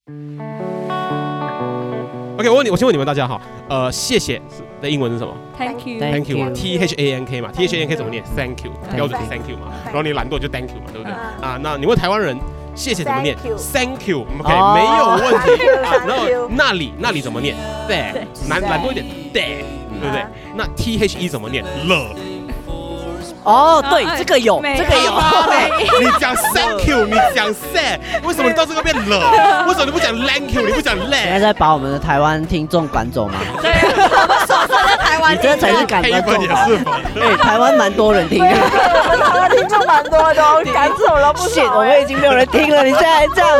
OK， 我先问你们大家哈，谢谢的英文是什么 ？Thank you， Thank you 嘛 ，THANK 嘛 ，THANK 怎么念 ？Thank you， 标准是 Thank you 嘛。然后你懒惰就 Thank you 嘛，对不对？啊，那你问台湾人谢谢怎么念 ？Thank you，OK， 没有问题啊。然后那里怎么念 ？There， 懒惰一点 ，There， 对不对？那 THE 怎么念？了。 哦，对，这个有，这个有。 你讲 thank you， 你讲 sad， 为什么你到这个变了？为什么你不讲 thank you， 你不讲 let？ 现在在把我们的台湾听众赶走吗？ 对，我们手上在台湾， 你这才是赶观众吧？ 对， 台湾蛮多人听的， 我们台湾听众蛮多的，赶走了不少。 我们已经没有人听了，你现在还这样。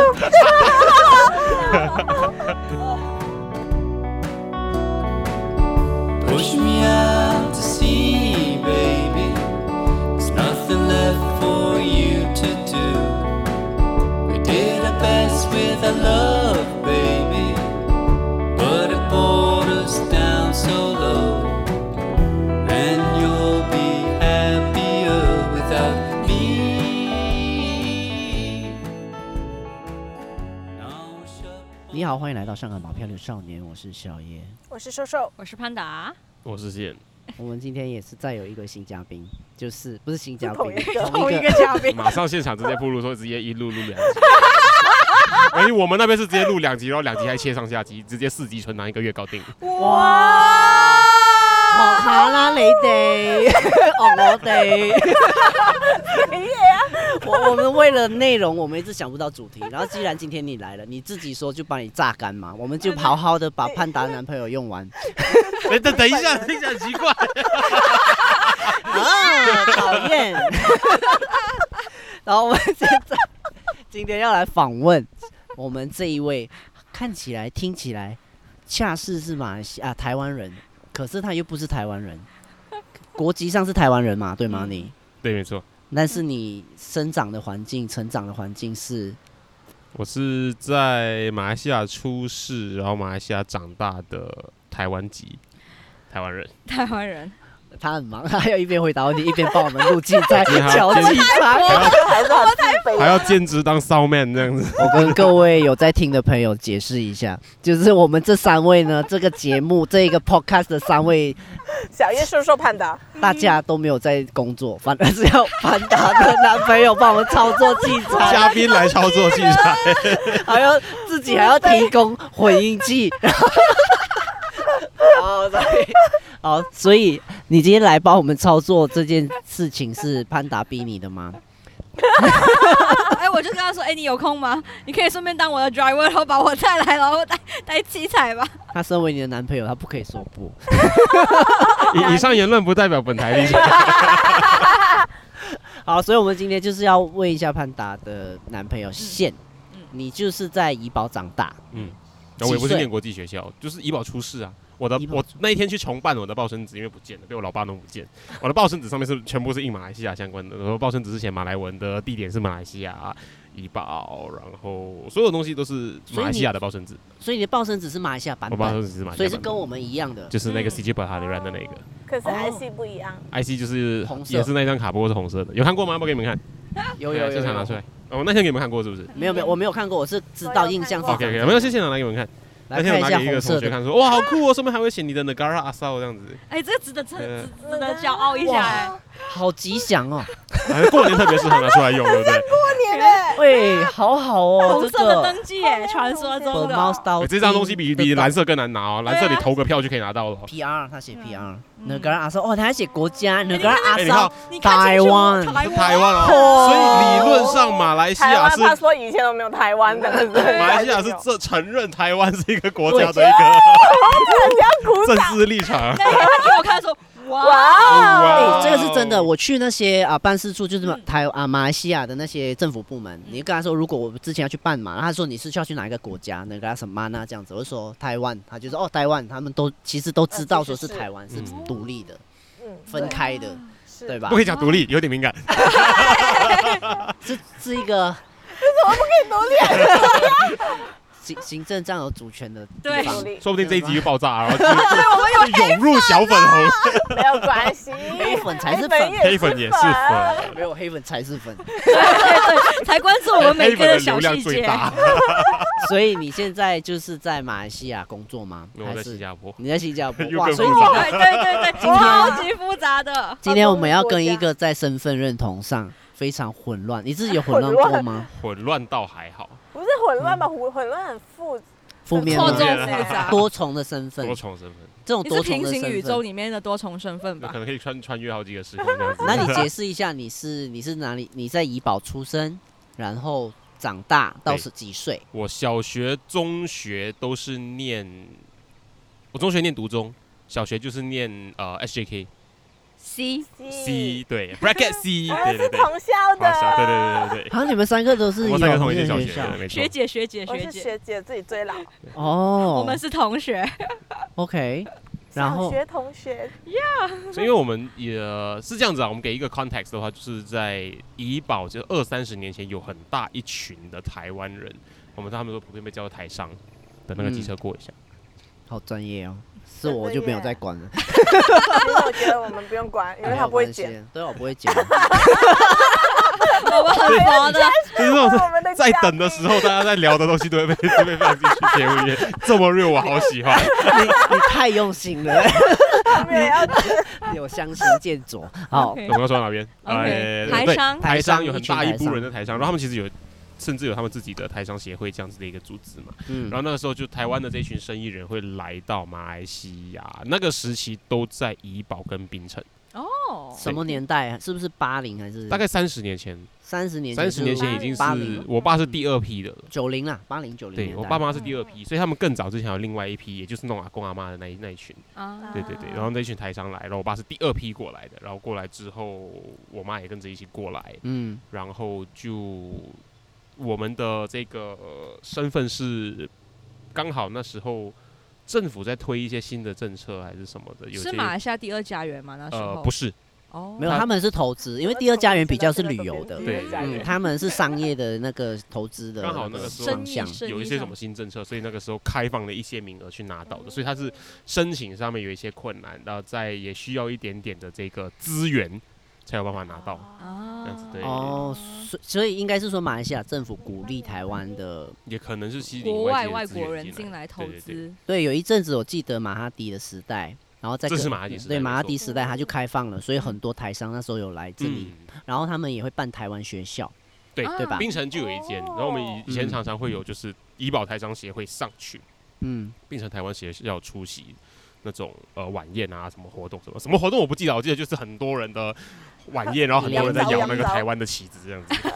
Push me out to sea, baby. There's nothing left for you to do. We did our best with our love, baby, but it brought us down so low. And you'll be happier without me. 你好，欢迎来到上海马漂流少年，我是小叶， 我是瘦瘦， 我是潘达， 我是谢。 我们今天也是再有一个新嘉宾，就是不是新嘉宾， 同一个嘉宾， 马上现场直接铺路说直接一路录2集，而且我们那边是直接录2集，然后2集还切上下集，直接4集纯拿1个月搞定。 哇！ 好啦，你哋，我哋，我们为了内容，我们一直想不到主题。然后既然今天你来了，你自己说就把你榨干嘛，我们就好好的把潘达男朋友用完。 等一下，听起来很奇怪。 啊，讨厌。然后我们今天要来访问我们这一位，看起来听起来恰似是马来西亚台湾人。可是他又不是台湾人，国籍上是台湾人嘛，对吗？你对，没错。 但是你生长的环境、成长的环境是， 我是在马来西亚出世，然后马来西亚长大的台湾籍台湾人。 台湾人， 他很忙，他要一边回答问题，一边帮我们录器材、调器材， 还要兼职当骚 man 这样子。 我跟各位有在听的朋友解释一下，就是我们这3位呢，这个节目这一个 podcast 的3位， 小叶、瘦瘦、潘达， 大家都没有在工作，反而是要潘达的男朋友帮我们操作器材， 嘉宾来操作器材， 还要自己还要提供混音器。好，所以你今天来帮我们操作这件事情是潘达逼你的吗？ 我就跟他说，你有空吗？你可以顺便当我的 driver， 然后把我带来，然后带器材吧。 他身为你的男朋友，他不可以说不。 以上言论不代表本台立场。 好，所以我们今天就是要问一下潘达的男朋友宪，你就是在怡保长大， 我也不是念国际学校，就是怡保出世啊。我那一天去重办我的报生纸，因为不见了，被我老爸弄不见。我的报生纸上面全部是印马来西亚相关的，然后报生纸是写马来文的，地点是马来西亚怡保，然后所有东西都是马来西亚的报生纸。所以你的报生纸是马来西亚版本， 我报生纸是马来西亚版本， 所以是跟我们一样的， 就是那个 CJ Berhadiran 的那个。 可是 IC 不一样 ，IC 就是也是那张卡，不过是红色的，有看过吗？要不给你们看。 有， 现场拿出来。我那天给你们看过是不是？ 没有，我没有看过，我是知道印象。 OK， 没有，现场拿给你们看。那天我拿给一个同学看，说哇好酷哦，上面还会写你的 Negara Asal 这样子。 这个值得骄傲一下好吉祥哦！ 过年特别适合拿出来用，对不对？ 过年喂，好好哦， 红色的登记传说中的。 这张东西比蓝色更难拿哦，蓝色你投个票就可以拿到了。 PR 他写 PR，Negara Asal 他还写国家 Negara Asal 台湾哦，所以理论上马来西亚是他说以前都没有台湾的， 马来西亚是承认台湾是一个国家的一个政治立场。 那他给我看说。 哇， 这个是真的。我去那些办事处，就是马来西亚的那些政府部门，你跟他说，如果我之前要去办嘛，他说你是要去哪一个国家，那个什么那这样子，我就说台湾，他就说台湾，他们其实都知道说是台湾是独立的，分开的，对吧？ 不可以讲独立，有点敏感。 是一个， 为什么不可以独立？ 行政这样有主权的地对方， 说不定这一集就爆炸，然后就涌入小粉红， 没有关系， 黑粉才是粉黑粉也是粉， 没有黑粉才是粉。 对，才关注我们每个的小黑粉的流量细节。 最大。 所以你现在就是在马来西亚工作吗？ 我在新加坡， 你在新加坡？ 又哇， 更所以复杂对，超级复杂的。 今天我们要跟一个在身份认同上非常混乱，你自己有混乱过吗？ 混乱倒还好， 不是混乱吧？混乱很负面吗错综复杂。 多重的身份， 多重身份， 这种你是多重的平行宇宙身份。 里面的多重身份吧可？能可以穿越好几个时空这样子。 那你解释一下，你是哪里？你在怡保出生，然后长大到是几岁？ 我小学、中学都是念，我中学念独中，小学就是念SJK C C 对 bracket C， 我们是对对对， 同校的， 对， 啊，你们三个都是我们三个有同一间小学学，没错学。姐学姐我是学姐， 学姐，自己最老， 哦。 我们是同学。 OK，然后小学同学， 所以因为我们也是这样子啊，我们给一个 context 的话，就是在怡保，就20-30年前有很大一群的台湾人，我们他们都普遍被叫做台商的那个机车过一下。 好专业哦，是我就没有再管了， 其实我觉得我们不用管，因为他不会剪。 没有关系，对，我不会剪。 我们很佛的， 就是那种我们的在等的时候，大家在聊的东西都会被放进去节目里面，这么 real，我好喜欢。 你太用心了， 他们也要有相形见绌。好， OK 我们要说到哪边？ OK， 对台商台商有很大一部一群台商人的台商，然后他们其实甚至有他们自己的台商协会这样子的一个组织嘛。 嗯然后那个时候就台湾的这群生意人会来到马来西亚，那个时期都在怡保跟槟城， 哦， 什么年代啊？是不是80还是大概30年前 30年前？ ，30年前已经 80 是我爸是第二批的了。 90啦，80、90年代。 对我爸妈是第二批，所以他们更早之前有另外一批，也就是那种阿公阿妈的那一群。 啊， 对，然后那一群台商来，然后我爸是第二批过来的，然后过来之后，我妈也跟着一起过来， 嗯， 然后就我们的这个身份是刚好那时候政府在推一些新的政策还是什么的，有些是马来西亚第二家园吗？那时候不是， 哦， 没有，他们是投资，因为第二家园比较是旅游的， 对他们是商业的那个投资的刚好那个时候方向。 有一些什么新政策，所以那个时候开放了一些名额去拿到的，所以它是申请上面有一些困难，然后再也需要一点点的这个资源才有办法拿到，这样子对。 哦，所以应该是说马来西亚政府鼓励台湾的， 也可能是吸引国外外界的资源国人进来投对对对资， 对，有一阵子我记得马哈迪的时代，然后这是马哈迪时代对没错马哈迪时代，它就开放了，所以很多台商那时候有来这里，然后他们也会办台湾学校， 对对吧？ 槟城就有一间，然后我们以前常常会有就是怡保台商协会上去，槟城台湾协校出席那种晚宴啊，什么活动什么活动我不记得，我记得就是很多人的晚宴，然后很多人在摇那个台湾的旗子这样子，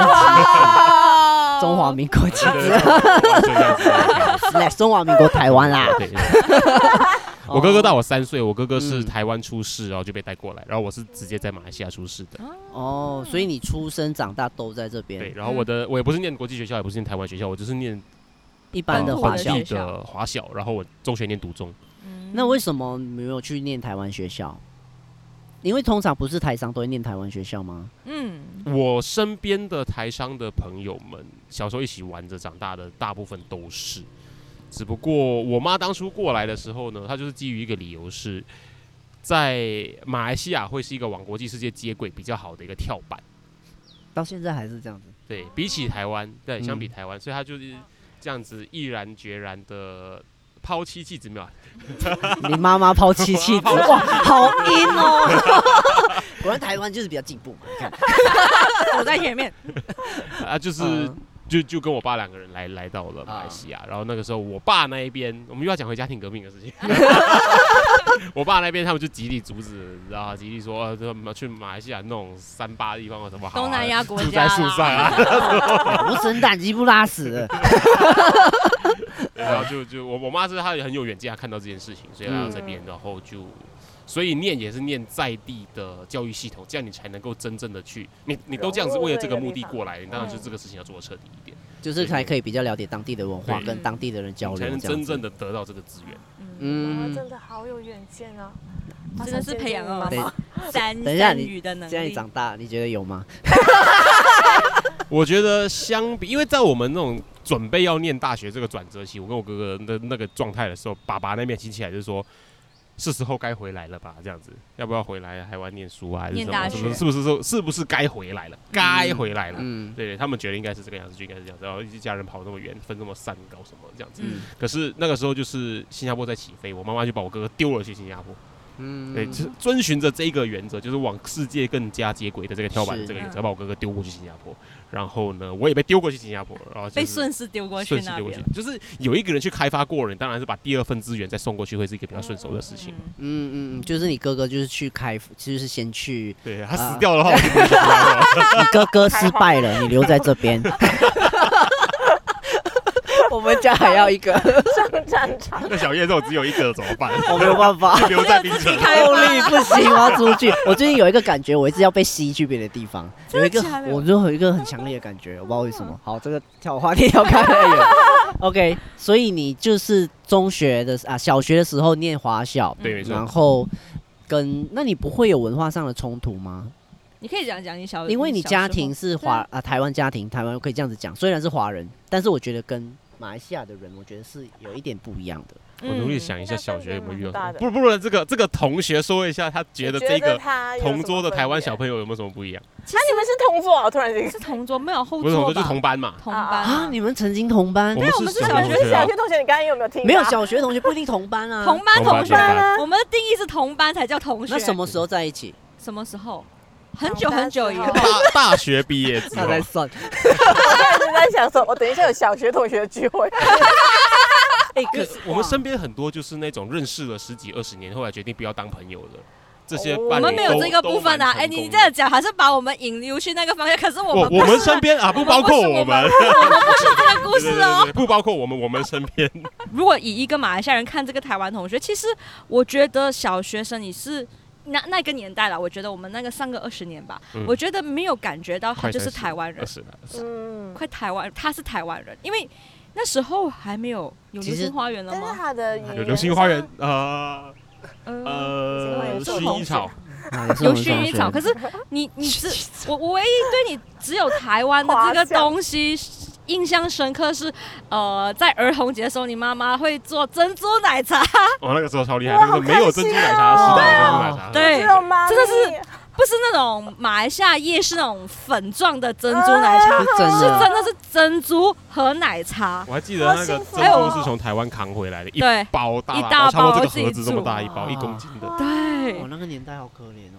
中华民国旗对对对完全这样子来中华民国台湾啦。 对，我哥哥大我3岁，我哥哥是台湾出世，然后就被带过来，然后我是直接在马来西亚出世的。 哦，所以你出生长大都在这边。 对，然后我也不是念国际学校，也不是念台湾学校，我就是念一般的华校本地的华小，然后我中学念独中。 那为什么没有去念台湾学校？因为通常不是台商都会念台湾学校吗？ 我身边的台商的朋友们，小时候一起玩着长大的，大部分都是。只不过我妈当初过来的时候呢，她就是基于一个理由是，在马来西亚会是一个往国际世界接轨比较好的一个跳板。 到现在还是这样子。 对比起台湾，对，相比台湾，所以她就是这样子毅然决然的抛弃妻子，没有？ 你妈妈抛弃妻子，哇，好阴哦！果然台湾就是比较进步嘛，你看。 走在前面啊，就是就跟我爸2个人来到了马来西亚，然后那个时候我爸那一边，我们又要讲回家庭革命的事情。我爸那边他们就极力阻止，你知道吗？极力说去马来西亚那种3-8的地方有什么好啊， 东南亚国住在家树上啊， 我生蛋鸡不拉屎的。 然后就我妈是她也很有远见，她看到这件事情，所以来到这边，然后所以念也是念在地的教育系统，这样你才能够真正的去，你都这样子为了这个目的过来，你当然就这个事情要做得彻底一点， 就是才可以比较了解当地的文化， 对跟当地的人交流， 才能真正的。 的得到这个资源。 他真的好有远见啊！ 真的是培养了对三等一下你语的能力。 现在你长大，你觉得有吗？ 我觉得相比，因为在我们那种准备要念大学这个转折期，我跟我哥哥的那个状态的时候，爸爸那边听起来就是说，是时候该回来了吧？这样子，要不要回来台湾念书啊？还是什么？是不是该回来了？该回来了。对，他们觉得应该是这个样子，就应该是这样子。然后一家人跑那么远，分那么散，搞什么这样子？可是那个时候就是新加坡在起飞，我妈妈就把我哥哥丢了去新加坡。对，就是遵循着这一个原则，就是往世界更加接轨的这个跳板的这个原则，把我哥哥丢过去新加坡。然后呢，我也被丢过去新加坡，然后、就是、 被顺势丢过去那边。 就是有一个人去开发过人，当然是把第二份资源再送过去，会是一个比较顺手的事情。 就是你哥哥就是去就是先去， 对他死掉的话，我就不会去新加坡。 你哥哥失败了，你留在这边。我们家还要一个上战场。 那小叶肉只有一个怎么办？ 我没有办法， 留在槟城。 动力不行，我要出去。我最近有一个感觉，我一直要被吸去别的地方。有一个，我就有一个很强烈的感觉，我不知道为什么。好，这个话题跳开了。OK， 所以你就是中学的小学的时候念华小， 对，没错。 然后那你不会有文化上的冲突吗？ 你可以讲你小， 因为你家庭是台湾家庭，台湾可以这样子讲，虽然是华人，但是我觉得跟马来西亚的人，我觉得是有一点不一样的。 我努力想一下小学有没有遇到什么。不然这个同学说一下，他觉得这个同桌的台湾小朋友有没有什么不一样？ 你们是同桌啊？突然间是同桌，没有后桌吧？ 不是同桌，就是同班嘛。 同班啊！你们曾经同班？ 对，我们是小学同学。你刚刚有没有听？ 没有小学同学不一定同班啊。 同班啊！我们的定义是同班才叫同学。 那什么时候在一起？ 什么时候？很久以后， 大学毕业之后。 他在算。 我现在是在想说，我等一下有小学同学的聚会。 可是我们身边很多就是那种认识了10几20年，后来决定不要当朋友的这些伴侣， 我们没有这个部分啊。你这样讲还是把我们引流去那个方向，可是我们身边啊，不包括我们，我们不是这个故事哦， 不包括我们身边。 如果以一个马来西亚人看这个台湾同学，其实我觉得小学生你是。那个年代了，我觉得我们那个上个20年吧，我觉得没有感觉到他就是台湾人，快台湾，他是台湾人，因为那时候还没有流星花园了吗？ 但是他的有流星花园，薰衣草。 有薰衣草，可是我唯一对你只有台湾的这个东西印象深刻是，在儿童节的时候，你妈妈会做珍珠奶茶。 那个时候超厉害，那个时候没有珍珠奶茶的时代，珍珠奶茶。 对，真的是不是那种马来西亚夜市那种粉状的珍珠奶茶，是真的是珍珠和奶茶。 我还记得那个珍珠是从台湾扛回来的，一包大包，差不多这个盒子这么大一包，1公斤的。 对， 那个年代好可怜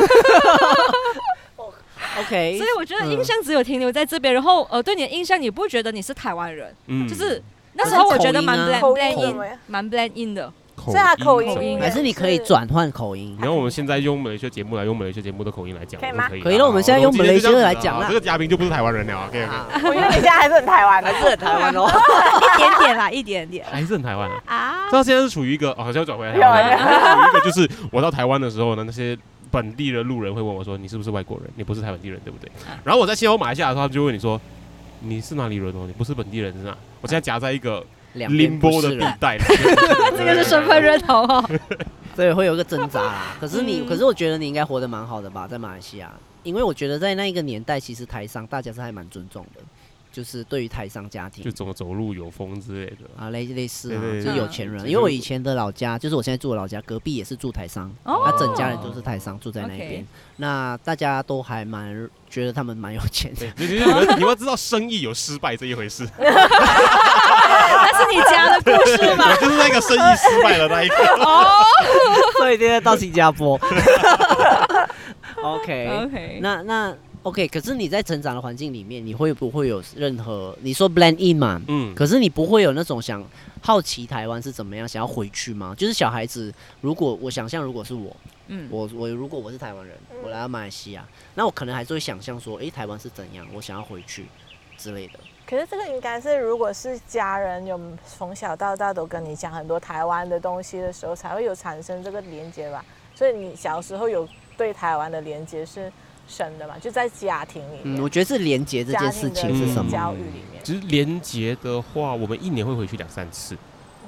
哦。OK， 所以我觉得印象只有停留在这边，然后对你的印象，你不觉得你是台湾人？就是那时候我觉得蛮 blend in 的。 是他口音， 还是你可以转换口音？ 然后我们现在用马来西亚节目来用马来西亚节目的口音来讲， 可以吗？ 可以了，我们现在用马来西亚来讲了。 这个嘉宾就不是台湾人了。OK， 我觉得你现在还是很台湾， 还是很台湾哦， 一点点， 还是很台湾啊。到现在是处于一个好像转回来台湾，处于一个就是我到台湾的时候呢，那些本地的路人会问我说：“你是不是外国人？你不是台湾地人，对不对？”然后我在西欧马来西亚的时候，他们就问你说：“你是哪里人哦？你不是本地人是吧？”我现在夹在一个limbo的地带， 这个是身份认同哦。 所以会有一个挣扎啦。可是我觉得你应该活得蛮好的吧，在马来西亚，因为我觉得在那一个年代，其实台商大家是还蛮尊重的。就是对于台商家庭， 就怎么走路有风之类的啊，类似啊，就是有钱人。因为我以前的老家，就是我现在住的老家，隔壁也是住台商，他整家人都是台商住在那边。那大家都还蛮觉得他们蛮有钱的。 你要知道，生意有失败这一回事。 那是你家的故事吗？ 我就是那个生意失败的那一个。 所以今天到新加坡。OK， 那。OK， 可是你在成长的环境里面，你会不会有任何你说 blend in 嘛？可是你不会有那种想好奇台湾是怎么样，想要回去吗？就是小孩子，如果我想象，如果是我如果我是台湾人，我来到马来西亚，那我可能还是会想象说，台湾是怎样，我想要回去之类的。 可是这个应该是，如果是家人有从小到大都跟你讲很多台湾的东西的时候，才会有产生这个连接吧。所以你小时候有对台湾的连接是深的嘛，就在家庭里面。 我觉得是连结这件事情是什么？ 教育里面。 其实连结的话，我们1年会回去2-3次，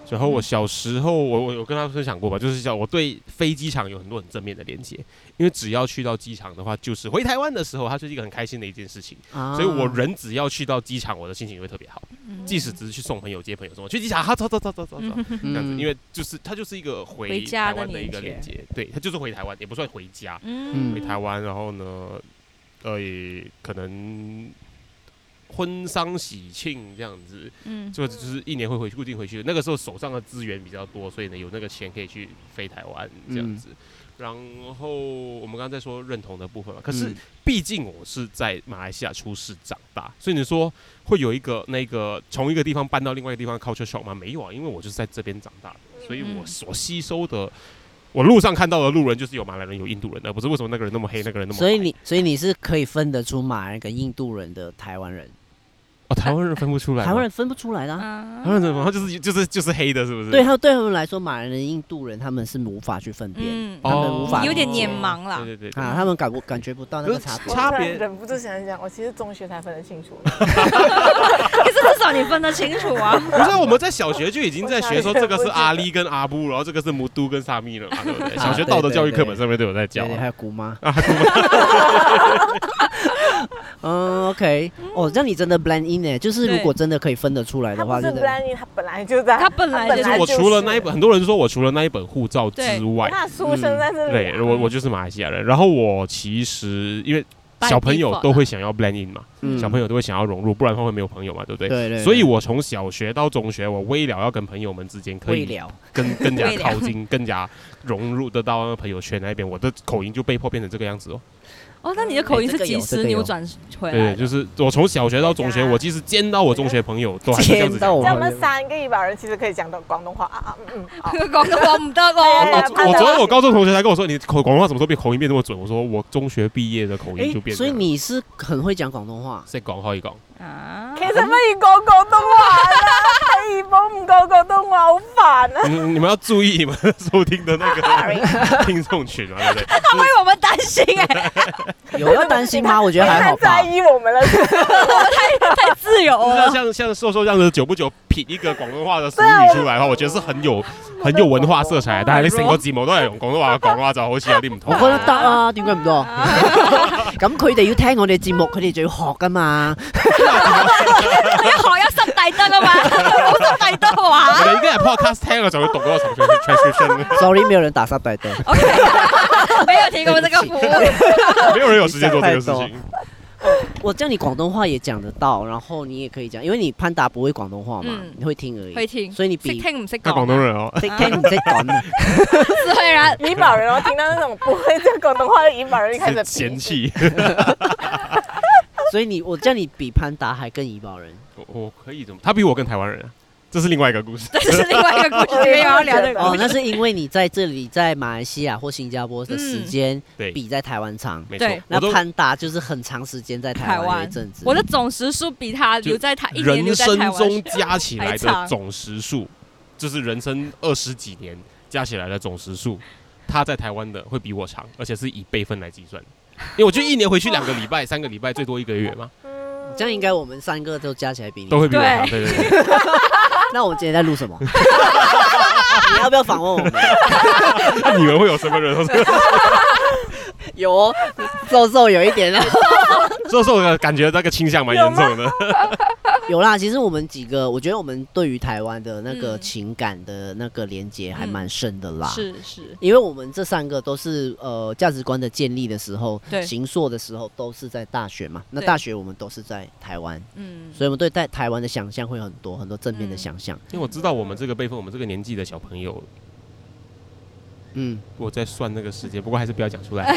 然后我小时候，我有跟他分享过吧，就是我对飞机场有很多很正面的连接，因为只要去到机场的话，就是回台湾的时候，它是一个很开心的一件事情，所以我人只要去到机场，我的心情就会特别好，即使只是去送朋友、接朋友什么，去机场，走，这样子，因为它就是一个回台湾的一个连接，对，它就是回台湾，也不算回家，回台湾，然后呢，可能。婚丧喜庆这样子，就是一年会固定回去的。那个时候手上的资源比较多，所以呢有那个钱可以去飞台湾这样子。然后我们刚刚在说认同的部分嘛，可是毕竟我是在马来西亚出世长大，所以你说会有一个从一个地方搬到另外一个地方 culture shock 吗？没有啊，因为我就是在这边长大的，所以我所吸收的。我路上看到的路人就是有马来人有印度人，而不是为什么那个人那么黑，那个人那么白。 所以你是可以分得出马来人跟印度人的台湾人。 哦，台湾人分不出来， 台湾人分不出来的、 台湾人怎么？他就是黑的，是不是？ 对他们来说，马来人、印度人他们是无法去分辨，他们无法有点眼盲啦。 对啊，他们感觉不到那个差别。 忍不住想讲，我其实中学才分得清楚。 可是至少你分得清楚啊！ 不是，我们在小学就已经在学说这个是阿里跟阿布，然后这个是姆都跟萨密了嘛，对不对？小学道德教育课本上面都有在教。 还有姑妈OK， 哦，这样你真的 blend in 呢？就是如果真的可以分得出来的话， 他不是 blend in， 他本来就在， 他本来就是。 我除了那一本，很多人说我除了那一本护照之外， 他出生在这里。 对，我就是马来西亚人。然后我其实因为小朋友都会想要 blend in 嘛，小朋友都会想要融入，不然的话会没有朋友嘛，对不对？ 对。 所以我从小学到中学，我微聊要跟朋友们之间可以更加靠近，更加融入得到那个朋友圈那边，我的口音就被迫变成这个样子哦。 哦，那你的口音是几时扭转回来的？ 对，就是我从小学到中学，我即使见到我中学朋友，都还是这样子讲。 我们3个怡保人其实可以讲到广东话广东话不得哦。我昨天我高中同学才跟我说，你广东话怎么说口音变这么准？我说我中学毕业的口音就变。 所以你是很会讲广东话？ 識講可以講。 其實不如講廣東話啦，怡保唔講廣東話好煩啊！ 你們要注意你們收聽的那個聽眾群啊，對不對？ 他為我們擔心有要擔心嗎？我覺得還好吧。 太在意我們了， 我們太自由了。 像瘦瘦這樣子，久不久品一個廣東話的俗語出來的話，我覺得是很有文化色彩。但係你成個節目都係用廣東話講嘅話，就好似有啲唔同。 我覺得得啊，點解唔得？咁佢哋要聽我哋節目，佢哋就要學㗎嘛。 你學一濕底得啊嘛，冇濕底得話。 你已經係 podcast 聽了就會讀嗰個程序 transcription。 Sorry，沒有人打濕底的。 OK， 沒有提供這個服務。 沒有人有時間做這個事情。 我叫你廣東話也講得到，然後你也可以講，因為你潘達不會廣東話嘛，你會聽而已。 會聽， 所以你比識聽唔識講。 廣東人哦， 識聽唔識講。 雖然怡保人哦，聽到那種不會講廣東話的怡保人，開始嫌棄。 所以我叫你比潘達還更怡保人。 我可以怎麼？他比我更台灣人啊。這是另外一個故事， 這是另外一個故事，沒有要聊的。 哦，那是因為你在這裡，在馬來西亞或新加坡的時間比在台灣長。 沒錯， 那潘達就是很長時間在台灣一陣子。 我的總時數比他留在台一年留在台灣。 人生中加起來的總時數，就是人生20幾年加起來的總時數，他在台灣的會比我長，而且是以輩分來計算。因為我就一年回去2個禮拜、3個禮拜，最多1個月嘛。 這樣應該我們3個都加起來比你都會比我長，對對對。 那我們今天在錄什麼？你要不要訪問我們？ 你們會有什麼人？ 有哦，瘦有一點啊， 瘦的感覺那個傾向蠻嚴重的。 有啦，其實我們幾個，我覺得我們對於台灣的那個情感的那個連結還蠻深的啦。 是， 因為我們這3個都是價值觀的建立的時候，形塑的時候都是在大學嘛。那大學我們都是在台灣，所以我們對台灣的想象會有很多正面的想象。 因為我知道我們這個輩分，我們這個年紀的小朋友。我在算那個時間，不過還是不要講出來。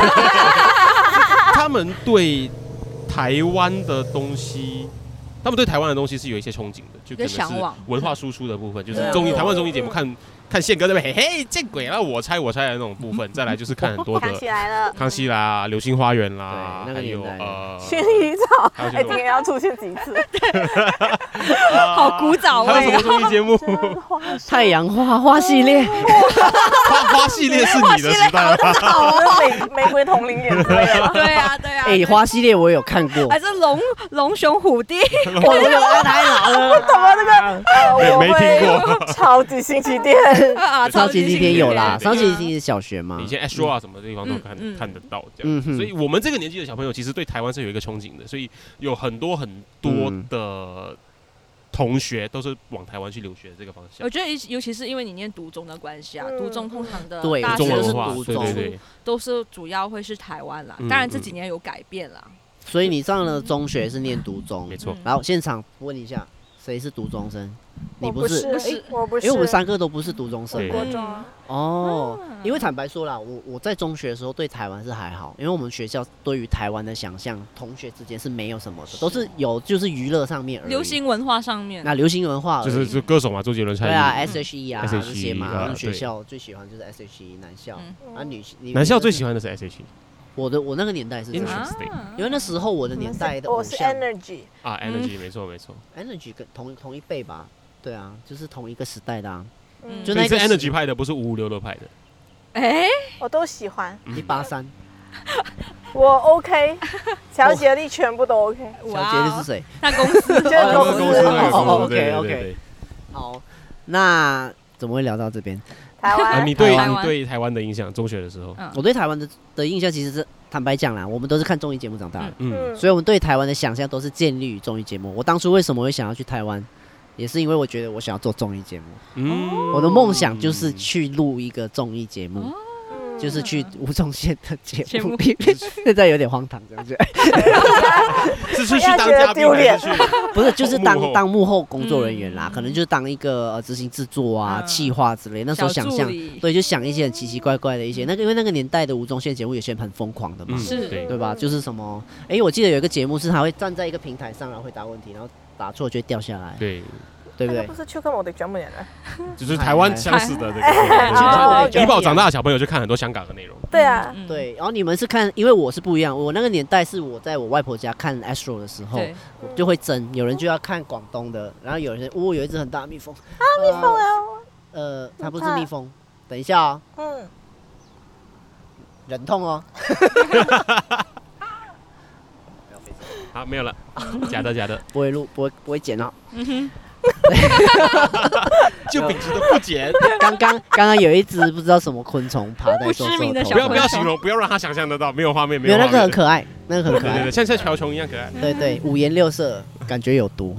他們對台灣的東西，是有一些憧憬的，就可能是文化輸出的部分，就是台灣綜藝節目看憲哥在那邊嘿見鬼，然後我猜的那種部分，再來就是看很多的康熙啦、流星花園啦，還有薰衣草，今天要出現幾次？ 好古早還有什麼綜藝節目？ 太陽花系列， 花系列是你的時代嗎？ 玫瑰同齡演對啊， 啊， 哎，花系列我有看过， 还是龙熊虎弟， 我有太老了， 懂了这个， 没听过。 超级星期天啊， 超级星期天有啦， 对超级星期天是小学嘛以，前 Astro 啊什么地方都看得到这样，所以我们这个年纪的小朋友其实对台湾是有一个憧憬的，所以有很多的同学都是往台湾去留学的这个方向。 我觉得尤其是因为你念读中的关系啊，读中通常的对大学是中文化， 读中， 对， 都是主要会是台湾啦。当然这几年有改变啦。 所以你上了中学是念读中， 没错。 然后现场问一下，谁是读中生？你不是，我不是， 因为我们3个都不是读中生嘛。 国中哦，因为坦白说啦，我在中学的时候对台湾是还好，因为我们学校对于台湾的想象，同学之间是没有什么的，都是有就是娱乐上面而已， 流行文化上面。 那流行文化就是歌手嘛，周杰伦、蔡依林。 对啊 ，S.H.E 啊这些嘛，我们学对校最喜欢就是 S.H.E 男校啊， 男校最喜欢的是 S.H.E。 我那个年代是这样，因为那时候我的年代的我是 Energy 啊 ，Energy 没错 ，Energy 跟同一辈吧，对啊，就是同一个时代的啊， 就那个是 Energy 派的，不是556派的。 哎， 我都喜欢。 183， 我 OK， 乔杰利全部都 OK。 小杰利是谁？ 那公司就是公司。 OK，好，那怎么会聊到这边？ 台湾， 你对台湾的印象，中学的时候， 我对台湾的印象其实是坦白讲啦，我们都是看综艺节目长大的，所以我们对台湾的想象都是建立于综艺节目。我当初为什么会想要去台湾，也是因为我觉得我想要做综艺节目，我的梦想就是去录一个综艺节目。就是去吴宗宪的节目里面，现在有点荒唐，这样子。 是去当嘉宾还是去？ 不是，就是当幕后工作人员啦，可能就当一个执行制作啊、企划之类。那时候想象，对，就想一些很奇奇怪怪的一些因为那个年代的吴宗宪节目有些很疯狂的嘛， 是， 对吧？就是什么，我记得有一个节目是他会站在一个平台上，然后回答问题，然后答错就会掉下來。 对。 对不对？ 不是去看我的节目演的， 就是台湾相似的这个。怡宝长大的小朋友就看很多香港的内容。 对啊， 对。然后你们是看，因为我是不一样，我那个年代是我在我外婆家看 Astro 的时候，就会争，有人就要看广东的，然后有人有一只很大的蜜蜂啊，蜜蜂啊， 它不是蜜蜂，等一下哦，忍痛哦。 好，没有了，假的， 不会录，不会剪哦。 就秉持着不剪。 刚刚有一只不知道什么昆虫爬在手头， 不要形容，不要让他想象得到，没有画面， 没有那个很可爱， 对，像瓢虫一样可爱。 对，五颜六色，感觉有毒，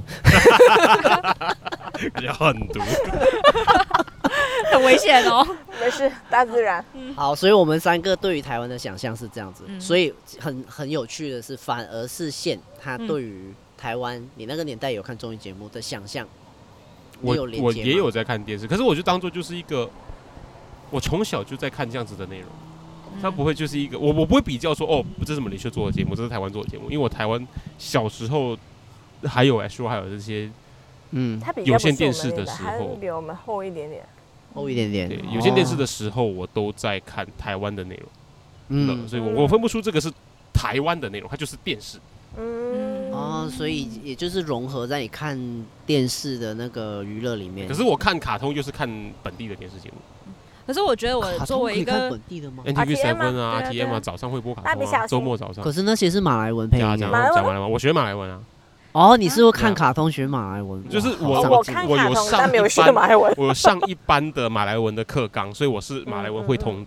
感觉很毒。 很危险哦。 没事，大自然。 好，所以我们3个对于台湾的想象是这样子，所以很有趣的是，反而是他对于台湾，你那个年代有看综艺节目的想象， 我也有在看电视，可是我就当做就是一个，我从小就在看这样子的内容，它不会就是一个，我不会比较说这是马来西亚做的节目，这是台湾做的节目，因为我台湾小时候还有还有这些。有线电视的时候， 比我们厚一点点。 对，有线电视的时候，我都在看台湾的内容。所以我分不出这个是台湾的内容，它就是电视。 所以也就是融合在你看电视的那个娱乐里面。 可是我看卡通就是看本地的电视节目。 可是我觉得我作为一个看本地的吗 ？NTV7啊 ，RTM 啊，早上会播卡通啊，周末早上。 可是那些是马来文配音。 讲马来文，我学马来文啊。 你是会看卡通学马来文？ 就是我有上一班的马来文的课纲，所以我是马来文会通的。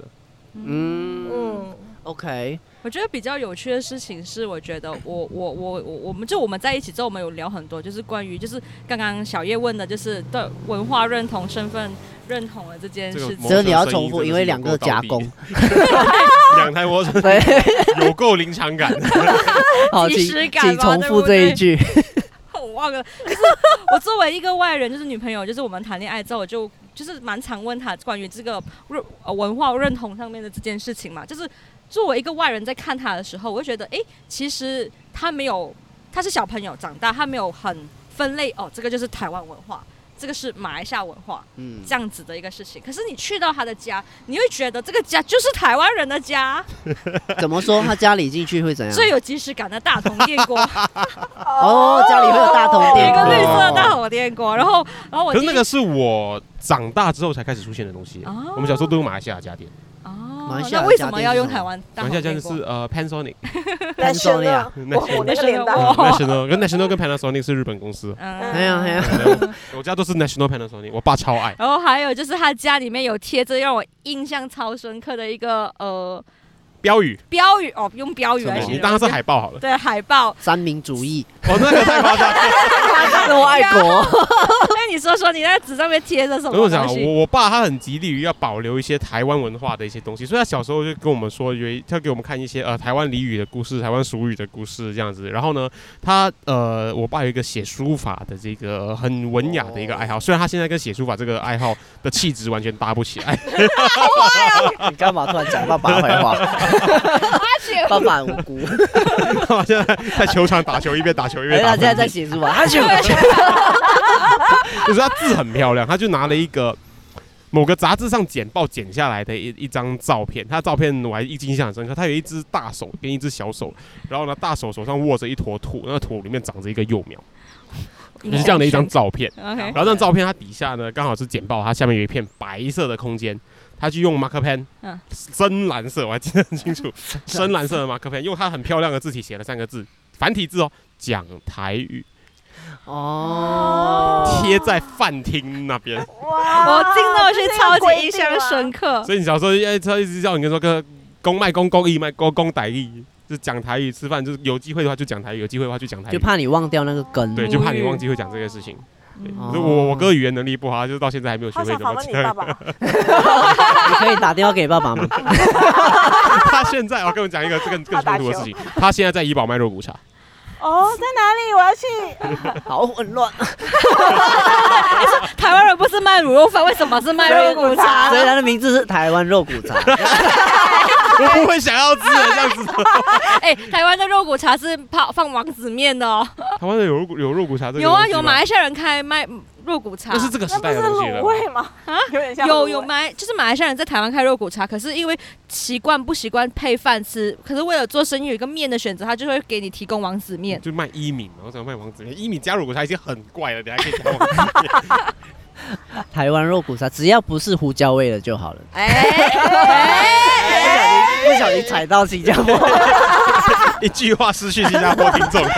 OK。 我觉得比较有趣的事情是，我觉得我们在一起之后，我们有聊很多，就是关于就是刚刚小叶问的，就是对文化认同、身份认同的这件事情。 这你要重复，因为2个加工 ，2台摩托车有够临场感。 好，请重复这一句。 我忘了，就是我作为一个外人，就是女朋友，就是我们谈恋爱之后，我就是蛮常问他关于这个文化认同上面的这件事情嘛，就是。作为一个外人在看他的时候，我会觉得，其实他是小朋友长大，他没有很分类这个就是台湾文化，这个是马来西亚文化，这样子的一个事情。可是你去到他的家，你会觉得这个家就是台湾人的家。 怎么说？他家里进去会怎样？ 最有即视感的大同电锅。 家里会有大同电锅， 有一个绿色的大同电锅。然后我。 可是那个是我长大之后才开始出现的东西。我们小时候都用马来西亚家电。 哦，那为什么要用台湾？ 马来西亚家电是Panasonic， National， 我那个年代 National 跟 Panasonic 是日本公司。 哎呀， 我家都是 National Panasonic， 我爸超爱。 然后还有就是他家里面有贴着让我印象超深刻的一个标语哦，用标语来形容。 你当然是海报好了。 对，海报。 三民主义。 哦，那个太夸张了， 那么爱国。 那你说说，你那纸上面贴着什么东西？ 我爸他很极力于要保留一些台湾文化的一些东西，所以他小时候就跟我们说，他给我们看一些台湾俚语的故事、台湾俗语的故事这样子。然后呢，我爸有一个写书法的这个很文雅的一个爱好，虽然他现在跟写书法这个爱好的气质完全搭不起来。 你干嘛突然讲爸爸坏话？爸爸很无辜。 他现在在球场打球，一边打球一边打。 他现在在写书法， 就是他字很漂亮，他就拿了一个某个杂志上剪报剪下来的一张照片，他的照片我还印象很深刻，他有一只大手跟一只小手，然后呢大手手上握着一坨土，那个土里面长着一个幼苗。就是这样的一张照片，然后这张照片它底下呢刚好是剪报，它下面有一片白色的空间，他就用 marker pen， 深蓝色，我还记得很清楚，深蓝色的 marker pen， 用它很漂亮的字体写了3个字，繁体字哦，讲台语。哦，贴在饭厅那边。 哇，我听到去超级印象深刻。 所以你小时候他一直叫你跟说公卖公义卖公台语。就讲台语吃饭，就是有机会的话就讲台语，有机会的话就讲台语， 就怕你忘掉那个根。 对，就怕你忘记会讲这个事情。我哥语言能力不好，就是到现在还没有学会怎么讲。 你爸爸， 你可以打电话给爸爸吗？ 他现在我跟你讲一个更冲突的事情，他现在在怡保卖肉骨茶。 哦，在哪里？我要去。 好混乱。 台湾人不是卖卤肉饭，为什么是卖肉骨茶？ 所以他的名字是台湾肉骨茶。 我不会想要吃的这样子。 台湾的肉骨茶是放王子面的哦。 台湾的有肉骨茶， 有啊，有马来西亚人卖肉骨茶。 那是这个时代的东西了。 那不是卤味吗？有点像。 有就是马来西亚人在台湾开肉骨茶，可是因为不习惯配饭吃，可是为了做生意有一个面的选择，他就会给你提供王子面。 就卖伊敏嘛，我想卖王子面，伊敏加肉骨茶已经很怪了，你还可以加王子面。 台湾肉骨茶只要不是胡椒味的就好了。不小心踩到新加坡。 一句话失去新加坡听众。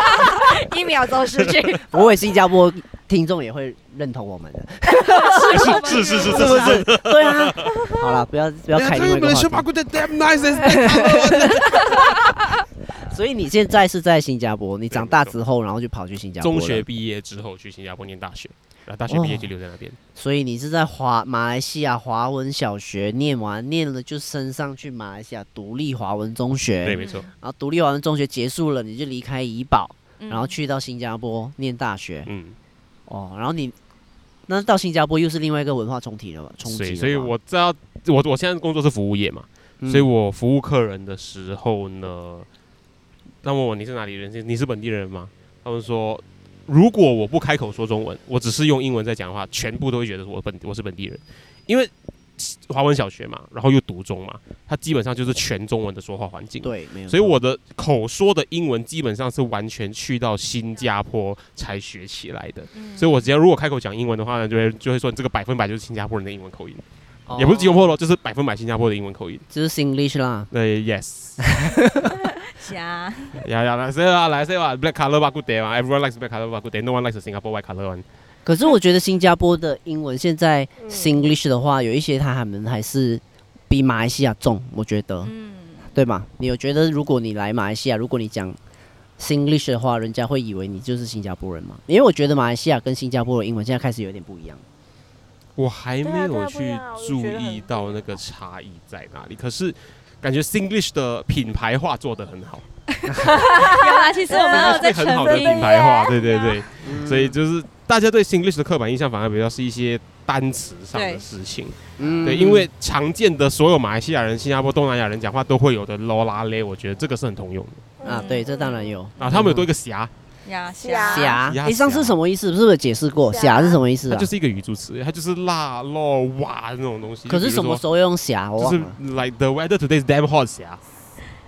1秒钟失去。 不会，新加坡听众也会认同我们的。 是， 对啊。好了，不要开另外一个话题。所以你现在是在新加坡，你长大之后，然后就跑去新加坡。 中学毕业之后去新加坡念大学，然后大学毕业就留在那边。 所以你是在马来西亚华文小学念了就升上去马来西亚独立华文中学。 对，没错。 然后独立华文中学结束了，你就离开怡保，然后去到新加坡念大学。然后那到新加坡又是另外一个文化冲击了吧？ 所以我知道，我现在工作是服务业嘛，所以我服务客人的时候呢，他问我你是哪里人？你是本地人吗？他们说，如果我不开口说中文，我只是用英文在讲的话，全部都会觉得我是本地人，因为华文小学嘛，然后又读中嘛，它基本上就是全中文的说话环境。 对，没有。 所以我的口说的英文基本上是完全去到新加坡才学起来的。所以我只要如果开口讲英文的话呢，就会说你这个100%就是新加坡人的英文口音。也不是吉隆坡咯，就是100%新加坡的英文口音， 就是 Singlish 啦。 对 ，yes。 呀， 来 say 吧 ，black color bak kut teh 嘛 ，everyone likes black color bak kut teh，no one likes Singapore white color one。 可是我觉得新加坡的英文现在 Singlish 的话，有一些他们还是比马来西亚重，我觉得，对吧？你有觉得如果你来马来西亚，如果你讲 Singlish 的话，人家会以为你就是新加坡人吗？因为我觉得马来西亚跟新加坡的英文现在开始有点不一样。 我还没有去注意到那个差异在哪里，可是感觉 Singlish 的品牌化做得很好。 有啦，其实我们有在很好的品牌化，对，所以就是大家对 Singlish 的刻板印象反而比较是一些单词上的事情，对，因为常见的所有马来西亚人、新加坡、东南亚人讲话都会有的 lo啦嘞，我觉得这个是很通用的啊，对，这当然有啊，他们有多一个霞。 霞，上次什么意思？是不是解释过？霞是什么意思啊？ 它就是一个语助词，它就是辣、咯、哇那种东西。 可是什么时候用霞？ 就是 like the weather today is damn hot 霞。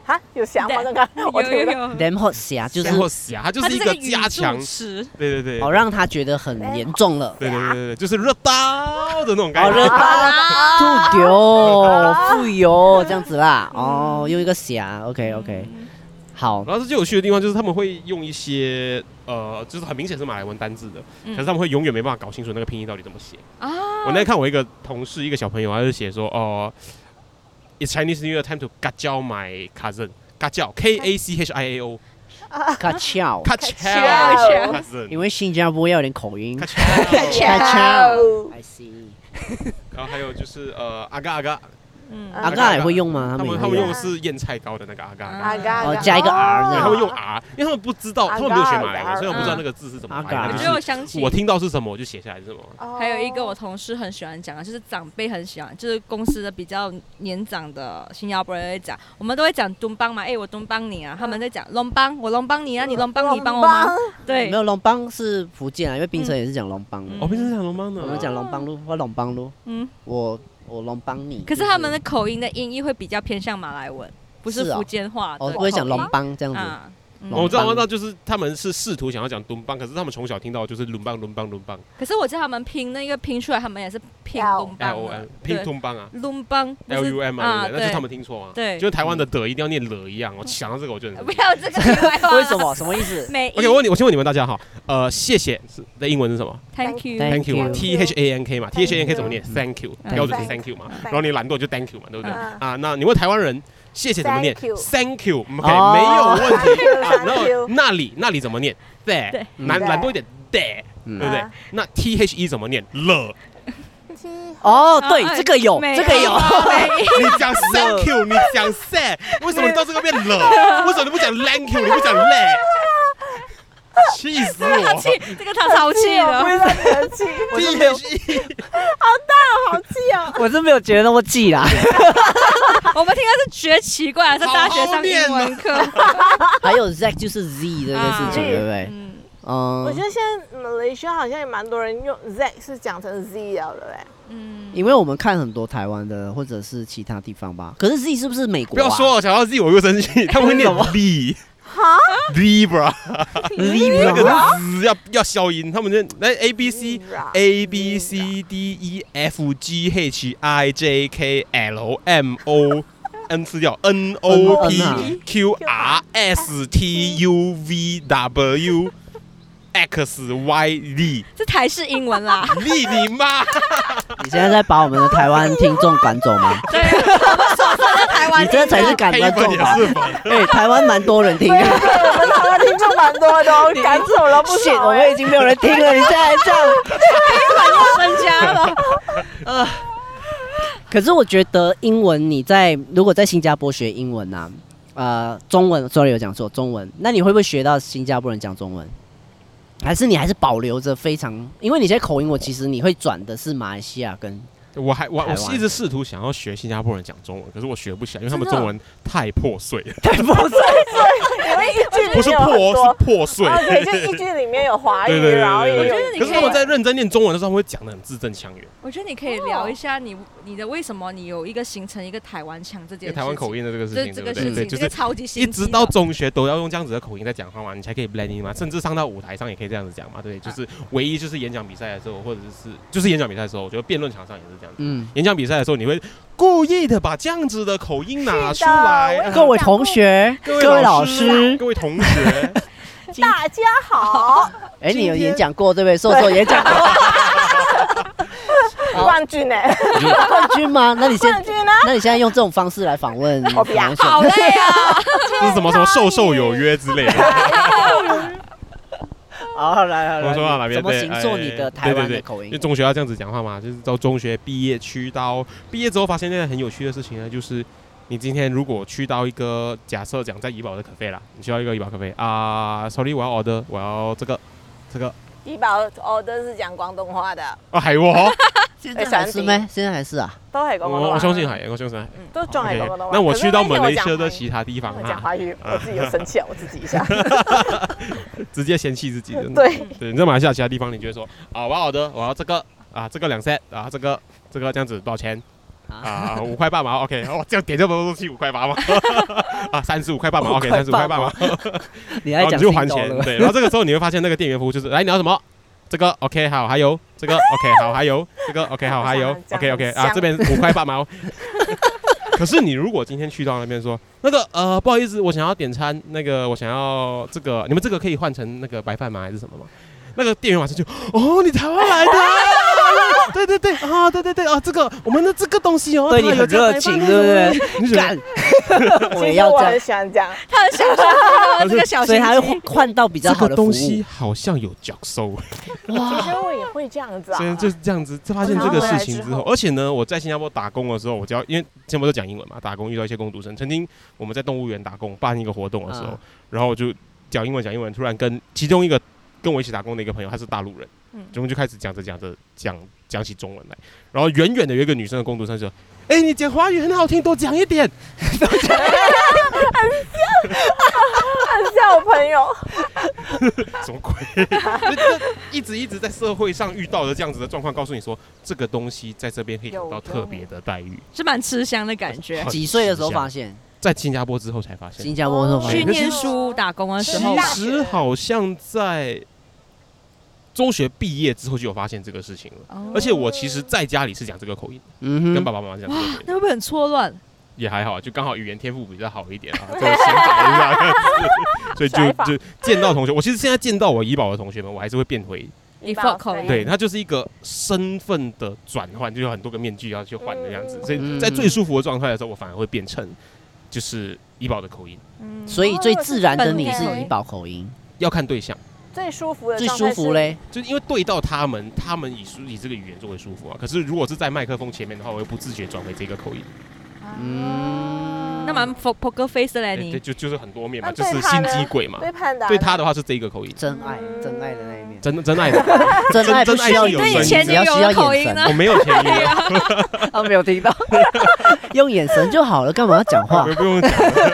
哈，有虾吗？刚刚我听不到。 有 Lamb hot 虾就是它就是一个加强，对对对， 哦，让他觉得很严重了。 对对对对，就是热刀的那种感觉。 热刀，吐油、富油这样子啦。哦，用一个虾 ，OK OK。好， 然后最有趣的地方就是他们会用一些就是很明显是马来文单字的，可是他们会永远没办法搞清楚那个拼音到底怎么写。我那天看我一个同事，一个小朋友，他就写说It's Chinese New Year time to kacau my cousin. Kacau, K-A-C-H-I-A-O. Kacau， cousin。 因为新加坡要有点口音。 Kacau，I see。 然后还有就是阿嘎。 阿嘎也会用吗？ 他们用的是腌菜糕的那个阿嘎， 哦，加一个 R， 对，他们用 R， 因为他们不知道，他们没有学马来文，所以他们不知道那个字是怎么来的。 我觉得我想起， 我听到是什么，我就写下来是什么。 还有一个我同事很喜欢讲的，就是长辈很喜欢，就是公司的比较年长的新加坡人会讲，我们都会讲东邦嘛，我东邦你啊，他们在讲龙邦，我龙邦你啊，你龙邦你帮我吗？对， 没有龙邦是福建啊，因为槟城也是讲龙邦的。 哦，槟城讲龙邦的， 我们讲龙邦路或龙邦路。我龙邦你。 可是他们的口音的音译会比较偏向马来文，不是福建话的。 哦，不会讲龙邦这样子。 我知道，就是他们是试图想要讲敦邦，可是他们从小听到就是伦邦。 可是我知道他们拼那个拼出来，他们也是拼伦邦， 拼敦邦啊， 伦邦 LUM 啊，那就是他们听错啊。 对， 就台湾的的一定要念了一样。我想到这个我就很不要这个题外话。 为什么？什么意思 ？OK，我先问你们大家哈，谢谢的英文是什么 ？Thank you 嘛 ，THANK 嘛 ，THANK 怎么念 ？Thank you， 标准是 Thank you 嘛。然后你懒惰就 Thank you 嘛，对不对？啊，那你问台湾人。谢谢怎么念 ？Thank you，OK， 没有问题。然后那里怎么念 ？There， 懒多一点 there， 对不对？那 THE 怎么念？了。 哦，对，这个有。你讲 Thank you， 你讲 sad， 为什么你到这个变了？为什么你不讲 Thank you， 你不讲 let？气死我！ 这个他超气的， 不是让你很气。 THE， 好大，好气哦！ 我是没有觉得那么气啦。 我们听的是学奇怪，还是大学上英文课？ 还有 Z 就是 Z 这个事情，对不对？ 我觉得现在马来西亚好像也蛮多人用 Z 是讲成 Z 了的嘞。 因为我们看很多台湾的或者是其他地方吧。可是 Z 是不是美国？ 不要说，想到 Z 我又生气，他们会念 V。Libra， 那个字要消音，他们就来 A B C D E F G H I J K L M O N 是叫 N O P Q R S T U V W X Y Z， 这台式英文啦！ 你妈！ 你现在在把我们的台湾听众赶走吗？ 对，我们所说的台湾， 你这才是赶观众吧？台湾蛮多人听的， 我们台湾听众蛮多的，赶走了不少。 我们已经没有人听了，你现在这样， 又增加了。 可是我觉得英文，如果在新加坡学英文啊，中文 ，sorry 有讲错，中文，那你会不会学到新加坡人讲中文？还是你还是保留着非常，因为你现在口音，其实你会转的是马来西亚跟我一直试图想要学新加坡人讲中文，可是我学不起来，因为他们中文太破碎了。 太破碎， 因为一句不是破碎， 对，就一句里面有华语，然后也有。 可是他们在认真念中文的时候，会讲得很字正腔圆。 我觉得你可以聊一下你的为什么你有一个形成一个台湾腔这件事情， 台湾口音的这个事情， 这个事情就是超级新奇。 一直到中学都要用这样子的口音在讲话嘛，你才可以 blend in 嘛，甚至上到舞台上也可以这样子讲嘛，对，就是唯一就是演讲比赛的时候，或者是就是演讲比赛的时候，我觉得辩论场上也是这样子。演讲比赛的时候，你会故意的把这样子的口音拿出来。 各位同学，各位老师， 各位同学， 大家好。 你有演讲过对不对？瘦瘦演讲过。 冠军冠军吗？那你现在用这种方式来访问， 我不要， 好累啊！ 这是什么瘦瘦有约之类的。 好，来， 我说到哪边？ 怎么形塑你的台湾的口音？ 因为中学要这样子讲话嘛，就是到中学毕业到毕业之后，发现那个很有趣的事情呢，就是你今天如果去到一个假设讲在怡保的咖啡啦，你去到一个怡保咖啡，sorry， 我要 order， 我要这个。 怡保 order 是讲广东话的。 係喎。 現在還是咩？現在還是啊？ 都係廣東話。 我相信係，我相信係。 都仲係廣東話。 那我去到馬來西亞的其他地方， 我講華語，我自己有生氣我自己一下。 直接嫌棄自己的。 對， 你在馬來西亞其他地方，你覺得說我要 order， 我要這個這個2 set， 這個這樣子多少錢？ 5块8毛 ，OK， 这样点就不是5块8毛啊，35块8毛 ，OK， 35块8毛，然后你就还钱，对，然后这个时候你会发现那个店员服务就是来你要什么？这个 OK 好，还有这个 OK 好，还有这个 OK 好，还有 OK 啊，这边5块8毛。可是你如果今天去到那边说，那个不好意思，我想要点餐，那个我想要这个，你们这个可以换成那个白饭吗？还是什么吗？那个店员马上就你台湾来的，对对对啊，对对对啊，这个我们的这个东西对你很热情，对不对？干， 我也要这样，想讲， 他很享受这个小心机， 所以他会换到比较好的服务。 这个东西好像有脚收， 哇，其实我也会这样子啊， 所以就是这样子，发现这个事情之后，而且呢，我在新加坡打工的时候，我只要因为新加坡都讲英文嘛，打工遇到一些工读生，曾经我们在动物园打工办一个活动的时候，然后我就讲英文，突然跟其中一个跟我一起打工的一个朋友，他是大陆人，我们就开始讲起中文来，然后远远的有一个女生的工读生说：“哎，你讲华语很好听，多讲一点。” 很像我朋友， 什么鬼？一直在社会上遇到的这样子的状况，告诉你说这个东西在这边可以得到特别的待遇， 是蛮吃香的感觉。 几岁的时候发现？ 在新加坡之后才发现。 新加坡的时候发现。 去念书打工的时候， 其实好像在中学毕业之后就有发现这个事情了。而且我其实在家里是讲这个口音，跟爸爸妈妈讲这个口音。 那会不会很错乱？ 也还好，就刚好语言天赋比较好一点啊，就显摆一下，所以就见到同学，我其实现在见到我怡保的同学们，我还是会变回 default口音， 对，它就是一个身份的转换，就有很多个面具要去换的样子，所以在最舒服的状态的时候，我反而会变成就是怡保的口音， 所以最自然的你是怡保口音， 要看对象。 最舒服的最舒服嘞， 就因为对到他们以这个语言作为舒服啊。可是如果是在麦克风前面的话，我会不自觉转回这个口音。 那蛮 poker face 的嘞，你就是很多面嘛，就是心机鬼嘛。对他的话是这个口音， 真爱的那一面， 真爱的， 真爱不需要有声音， 只要需要眼神。 我没有前女友， 他没有听到，用眼神就好了，干嘛要讲话？ 不用讲。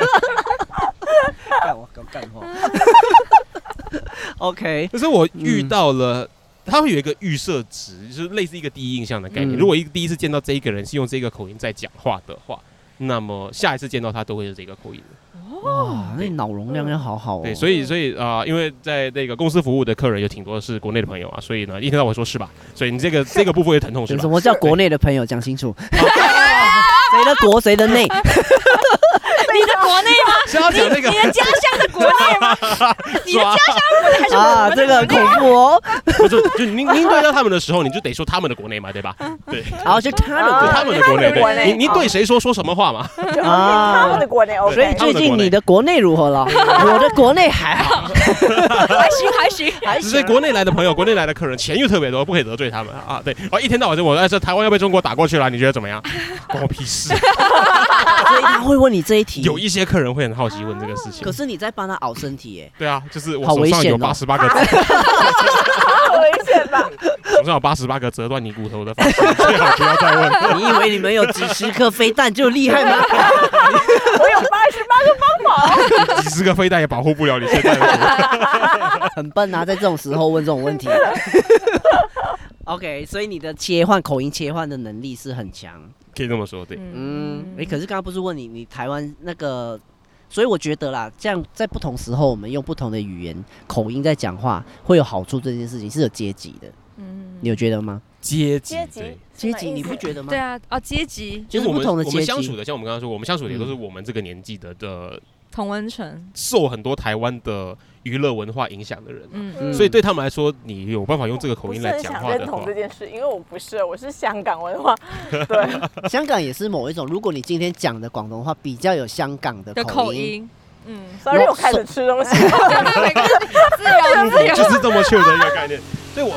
干话。OK， 可是我遇到了。他会有一个预设值，就是类似一个第一印象的概念。如果第一次见到这一个人是用这个口音在讲话的话，那么下一次见到他都会是这个口音。 哇，那脑容量要好好哦。 对，所以因为在那个公司服务的客人有挺多是国内的朋友啊，所以呢一听到我说是吧，所以你这个部分也疼痛是吧？ 什么叫国内的朋友？讲清楚。谁的国谁的内？ 你的国内吗？ 是要讲那个你的家乡的国内吗？你的家乡国内还是我们的这个很恐怖哦。 不是，就您对到他们的时候，你就得说他们的国内嘛，对吧？对。 然后就他们的国内，对。您对谁说什么话嘛？ 他们的国内 OK。 所以最近你的国内如何了？我的国内还好， 还行。 所以国内来的朋友，国内来的客人，钱又特别多，不可以得罪他们啊。对，一天到晚就我在台湾要被中国打过去了，你觉得怎么样？关我屁事。 所以他会问你这一题。 有一些客人会很好奇问这个事情。 可是你在帮他熬身体耶。 对啊，就是我手上有88个， 好危险吧？ 手上有88个折断你骨头的方式，最好不要再问。 你以为你们有几十颗飞弹就厉害吗？ 我有88个方法， 几十个飞弹也保护不了你现在的。 很笨啊，在这种时候问这种问题。OK， 所以你的口音切换的能力是很强， 可以这么说，对。 可是刚刚不是问你台湾那个，所以我觉得啦，这样在不同时候我们用不同的语言口音在讲话会有好处，这件事情是有阶级的。你有觉得吗？ 阶级， 你不觉得吗？ 对啊，阶级就是不同的阶级。 我们相处的，像我们刚刚说，我们相处的也都是我们这个年纪的同温层， 受很多台湾的娱乐文化影响的人，所以对他们来说，你有办法用这个口音来讲话的话， 我不是很想认同这件事，因为我是香港文化，对， 香港也是某一种。如果你今天讲的广东话比较有香港的口音， sorry， 我开始吃东西， 自由， 就是这么 chill 的一个概念。所以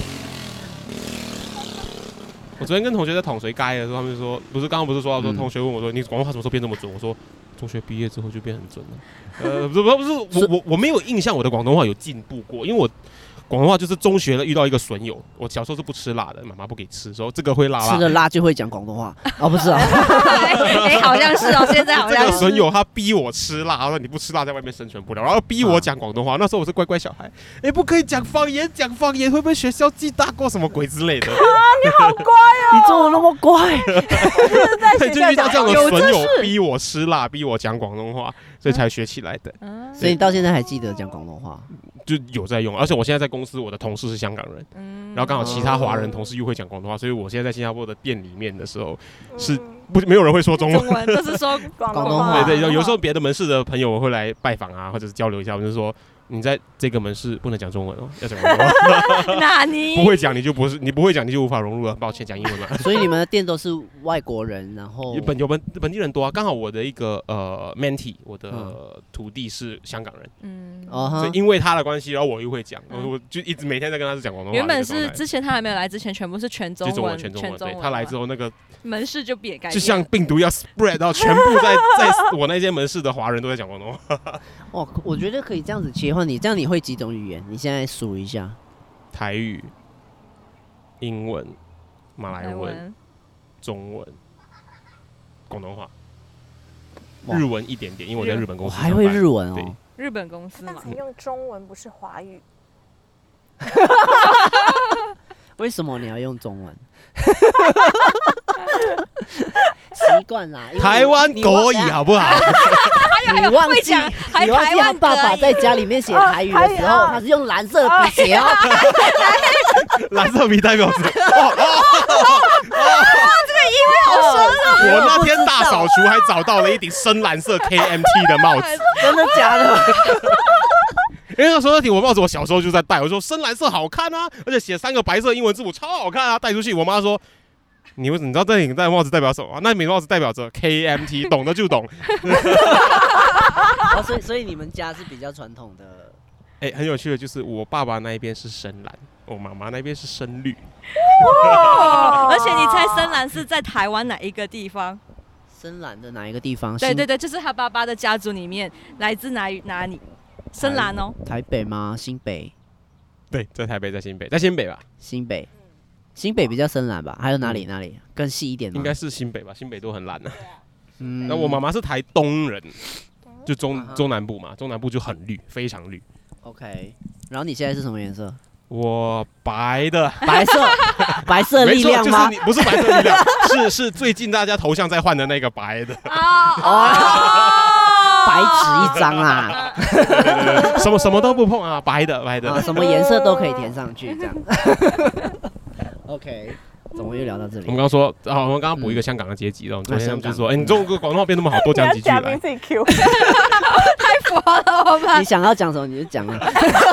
我昨天跟同学在捅谁该的时候，他们就说，刚刚不是说到说同学问我说，你广东话什么时候变这么准？我说中学毕业之后就变很准了。不是，我没有印象我的广东话有进步过，因为我广东话就是中学了遇到一个损友，我小时候是不吃辣的，妈妈不给吃，说这个会辣， 吃了辣就会讲广东话不是啊？ 好像是哦，现在好像是。 这个损友他逼我吃辣，他说你不吃辣在外面生存不了，然后逼我讲广东话。那时候我是乖乖小孩，不可以讲方言会被学校记大过什么鬼之类的。 你好乖哦！ 你中文那么怪， 就遇到这样的损友逼我吃辣，逼我讲广东话，所以才学起来的。 所以你到现在还记得讲广东话？ 就有在用，而且我现在在公司，我的同事是香港人，然后刚好其他华人同事又会讲广东话，所以我现在在新加坡的店里面的时候，是没有人会说中文， 都是说广东话。 对，有时候别的门市的朋友会来拜访啊，或者是交流一下，我就说。你在这个门市不能讲中文哦，要讲广东话。 那你不会讲你就不会讲你就无法融入了，抱歉，讲英文嘛。 所以你们的店都是外国人，然后有本地人多啊。刚好我的一个mentee， 我的徒弟是香港人，所以因为他的关系，然后我又会讲，我就一直每天在跟他讲广东话。 原本是之前他还没有来之前，全部是全中文， 全中文。对，他来之后那个门市就变改， 就像病毒要 spread 到全部在我那间门市的华人都在讲广东话。 哇，我觉得可以这样子切换，这样你会几种语言？你现在数一下： 台语、英文、马来文、中文、广东话、日文一点点，因为我在日本公司还会日文哦。 对， 日本公司嘛。 你用中文不是华语？ 为什么你要用中文？习惯啦， 台湾国语好不好？ 你忘记还台湾爸爸在家里面写台语的时候，他是用蓝色的笔写哦。 蓝色笔代表什么？ 这个意味好深哦！ 我那天大扫除还找到了一顶深蓝色 KMT 的帽子， 真的假的？ 因为那时候那顶我帽子我小时候就在戴，我说深蓝色好看啊，而且写3个白色英文字母超好看啊，戴出去我妈说。你知道这顶戴帽子代表什么吗？那顶帽子代表着 KMT， 懂的就懂。 所以你们家是比较传统的。 很有趣的就是我爸爸那一边是深蓝，我妈妈那边是深绿。 而且你猜深蓝是在台湾哪一个地方？ 深蓝的哪一个地方？ 对，就是他爸爸的家族里面来自哪里？深蓝哦。 台北吗？新北？ 对，在台北，在新北，在新北吧。 新北比较深蓝吧？还有哪里？更细一点吗？ 应该是新北吧，新北都很蓝啊。那我妈妈是台东人，就中南部嘛，中南部就很绿，非常绿。 OK， 然后你现在是什么颜色？ 我白色力量吗？ 不是白色力量，是最近大家头像在换的那个白的。 白纸一张啊！ 对，什么都不碰啊，白的， 什么颜色都可以填上去，这样。OK， 怎么又聊到这里？ 我们刚刚说，我们刚刚补一个香港的阶级，然后昨天他们就说，你中国广东话变那么好，多讲几句来。 自己 Q， 太佛了，我们。 你想要讲什么你就讲啊。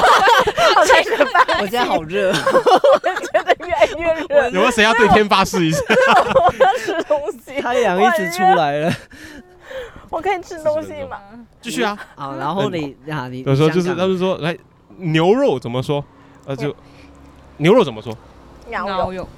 我现在好热， 我觉得越来越热。 有没有谁要对天发誓一下？ 我要吃东西。 太阳一直出来了。 我可以吃东西吗？ 继续啊。 好，然后你有时候就是他们说，来牛肉怎么说？就牛肉怎么说？ 牛肉。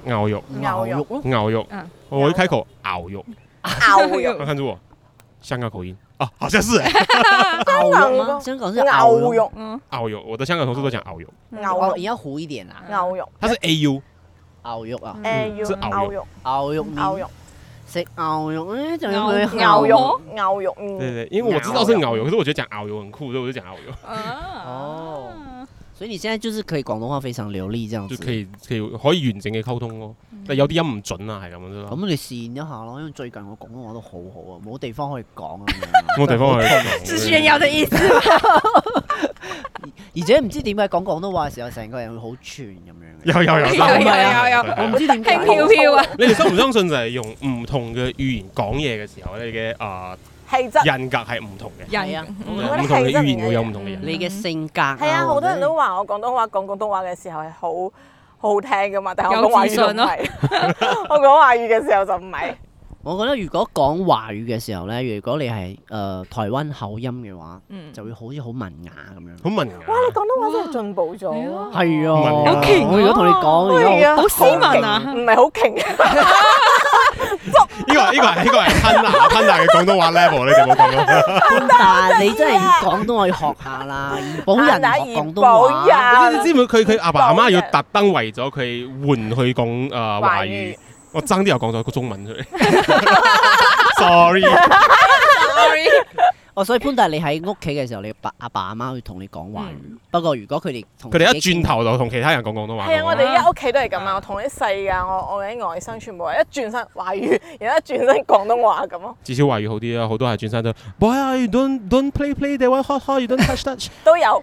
我一开口，熬肉。看住我，香港口音啊，好像是熬肉吗？香港是熬肉。 熬肉，我的香港同事都讲熬肉。 熬你要糊一点啦。 熬肉， 它是 AU。 熬肉啊。 AU 是熬肉。 熬肉。食牛肉，講咗佢牛肉， 对，因为我知道是牛肉，可是我觉得讲牛肉很酷，所以我就讲牛肉。 哦，所以你現在就是可以廣東話非常流利，這樣子就可以完整嘅溝通咯。但有啲音唔準啊，係咁樣啫。 咁你試一下咯，因為最近我廣東話都好好啊，冇地方可以講啊。 冇地方可以講。 是炫耀的意思。 而且唔知點解講廣東話嘅時候，成個人會好串咁樣。 有， 我唔知點解。 輕飄飄啊！ 你哋相唔相信就係用唔同嘅語言講嘢嘅時候，你嘅人格係唔同嘅。 係啊， 唔同嘅語言會有唔同嘅人。 你嘅性格係啊，好多人都話我廣東話講廣東話嘅時候係好好聽噶嘛，但係我講華語就唔係。我講華語嘅時候就唔係。 我覺得如果講華語嘅時候咧，如果你係台灣口音嘅話，就會好似好文雅咁樣。 好文雅。 哇！你廣東話真係進步咗。 係啊， 好勁！ 我如果同你講， 好斯文啊， 唔係好勁。 呢個係潘娜嘅廣東話 level， 你哋冇講咯。 潘娜，你真係廣東話要學下啦，怡保人學廣東話。 你知唔知佢阿爸阿媽要特登為咗佢換去講華語？我爭啲又講咗個中文出嚟。Sorry。 哦，所以潘達你喺屋企嘅時候，你阿爸阿媽會同你講華語。不過如果佢哋一轉頭就同其他人講廣東話。 係啊，我哋而家屋企都係咁啊！我同啲細㗎，我啲外甥全部係一轉身華語，然後一轉身廣東話咁咯。 至少華語好啲啊，好多係轉身都 Boy you don't play they want hot you don't touch 都有。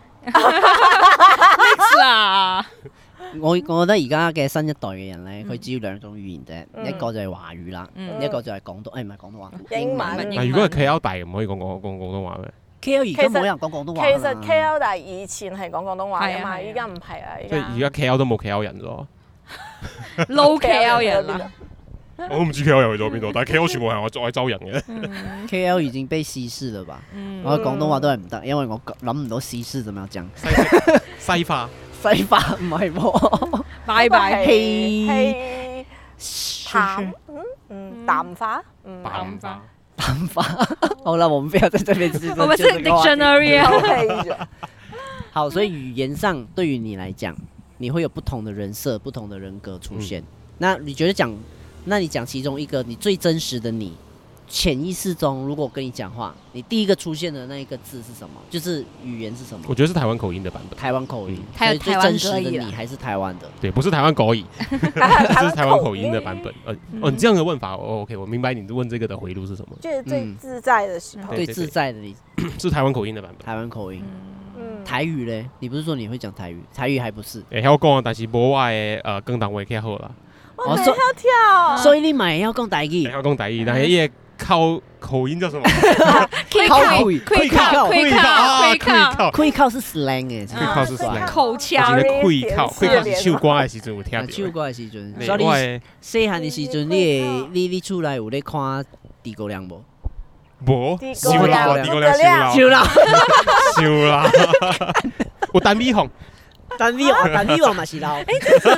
啦。 我覺得而家嘅新一代嘅人咧，佢只要兩種語言啫，一個就係華語啦，一個就係廣東，唔係廣東話， 英文。 嗱，如果係 KL 大唔可以講廣東話咩 ？KL 而家冇人講廣東話。 其實 KL 但係以前係講廣東話㗎嘛，依家唔係啊。 即係而家 KL 都冇 KL 人咗。 撈 KL 人啦。 我都唔知 KL 又去咗邊度，但係 KL 全部係我愛州人嘅。 KL 已經被稀釋了吧？我廣東話都係唔得，因為我諗唔到稀釋點樣講。 西化。 西化唔係喎， 拜拜氣淡化， 淡化。好了，我們不要在這邊是。 我們是 dictionary 啊。 好，所以語言上對於你來講，你會有不同的人設、不同的人格出現。那你覺得那你講其中一個你最真實的你，潛意識中如果我跟你講話，你第一個出現的那一個字是什麼？就是語言是什麼？ 我覺得是台灣口音的版本。 台灣口音， 還有最真實的你還是台灣的？ 對，不是台灣國語，這是台灣口音的版本。你這樣的問法，OK，我明白你問這個的回路是什麼。 就是最自在的時候。 最自在的你是台灣口音的版本。 台灣口音。台語咧？你不是說你會講台語？台語還不是。 會曉講，但是無我的更當會較好啦。 我沒有跳。 所以你咪要講台語。 會曉講台語，但係也靠口音叫什麼？ 會靠是 slang 嘅， 會靠是 slang。 口腔。 會靠是唱歌嘅時陣有聽到。 唱歌嘅時陣，所以你細漢嘅時陣，你出來有咧看諸葛亮無？ 無，少啦，諸葛亮少啦。有單美紅。 單美王嘛是老。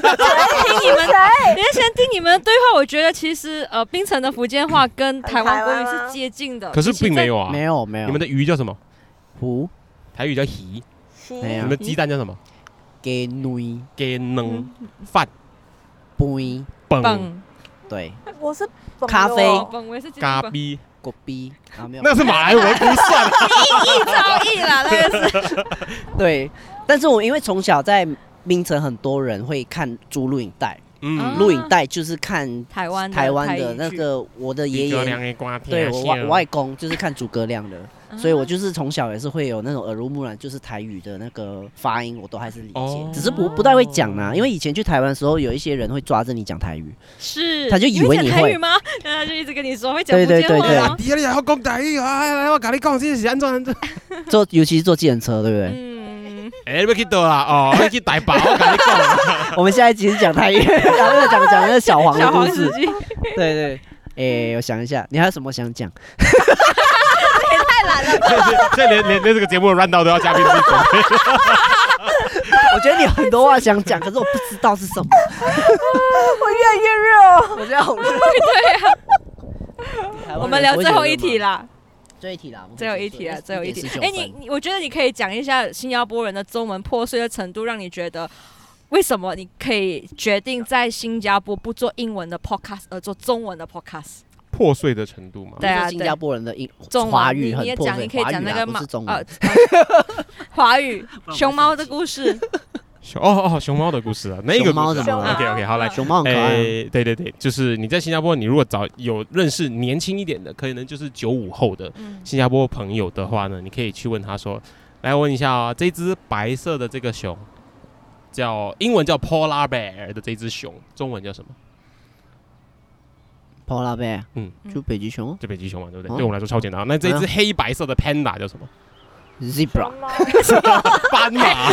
先聽你們的對話，我覺得其實檳城的福建話跟台灣國語是接近的。 可是並沒有啊。 沒有。 你們的魚叫什麼？ 湖。 台語叫魚。你們的雞蛋叫什麼？ 雞卵。 雞卵。飯。 飯。對。 我是咖啡。 咖啡。 果啤。 那是馬來文，不算。 一招一啦，那個是。 對。但是我因為從小在檳城，很多人會看租錄影帶，錄影帶就是看台灣的那個我的爺爺，對我外公就是看諸葛亮的，所以我就是從小也是會有那種耳濡目染，就是台語的那個發音我都還是理解，只是不太會講啦。因為以前去台灣的時候，有一些人會抓着你講台語， 是， 他就以為你會台語嗎？他就一直跟你說會講福建話嗎？ 你要講台語啊！我跟你講，這是安怎？ 尤其是坐計程車，對不對？ 你要去到啦，哦，要去大寶，我跟你講。 我們下一集是講台語，然後講那個小黃的故事。對對，我想一下，你還有什麼想講？ 也太懶了吧！ 這連這個節目的 run down 都要嘉賓自己準備。 我覺得你有很多話想講，可是我不知道是什麼。 我越來越熱， 我覺得好熱。 對啊。我們聊最後一題啦。 最後一題啦， 最後一題。我覺得你可以講一下新加坡人的中文破碎的程度，讓你覺得為什麼你可以決定在新加坡不做英文的 podcast 而做中文的 podcast？ 破碎的程度嘛？ 對啊，新加坡人的華語很破碎， 你可以講那個華語熊貓的故事。 熊貓的故事啊，那個故事。OK， 好，來， 熊貓很可愛。 對，就是你在新加坡，你如果有認識年輕一點的，可能就是95後的新加坡朋友的話呢，你可以去問他說，來問一下啊，這隻白色的這個熊，英文叫 Polar Bear 的這隻熊，中文叫什麼 ？Polar Bear，就北極熊， 就北極熊嘛，對不對？對我們來說超簡單。那這隻黑白色的 Panda 叫什麼 ？Zebra， 斑馬，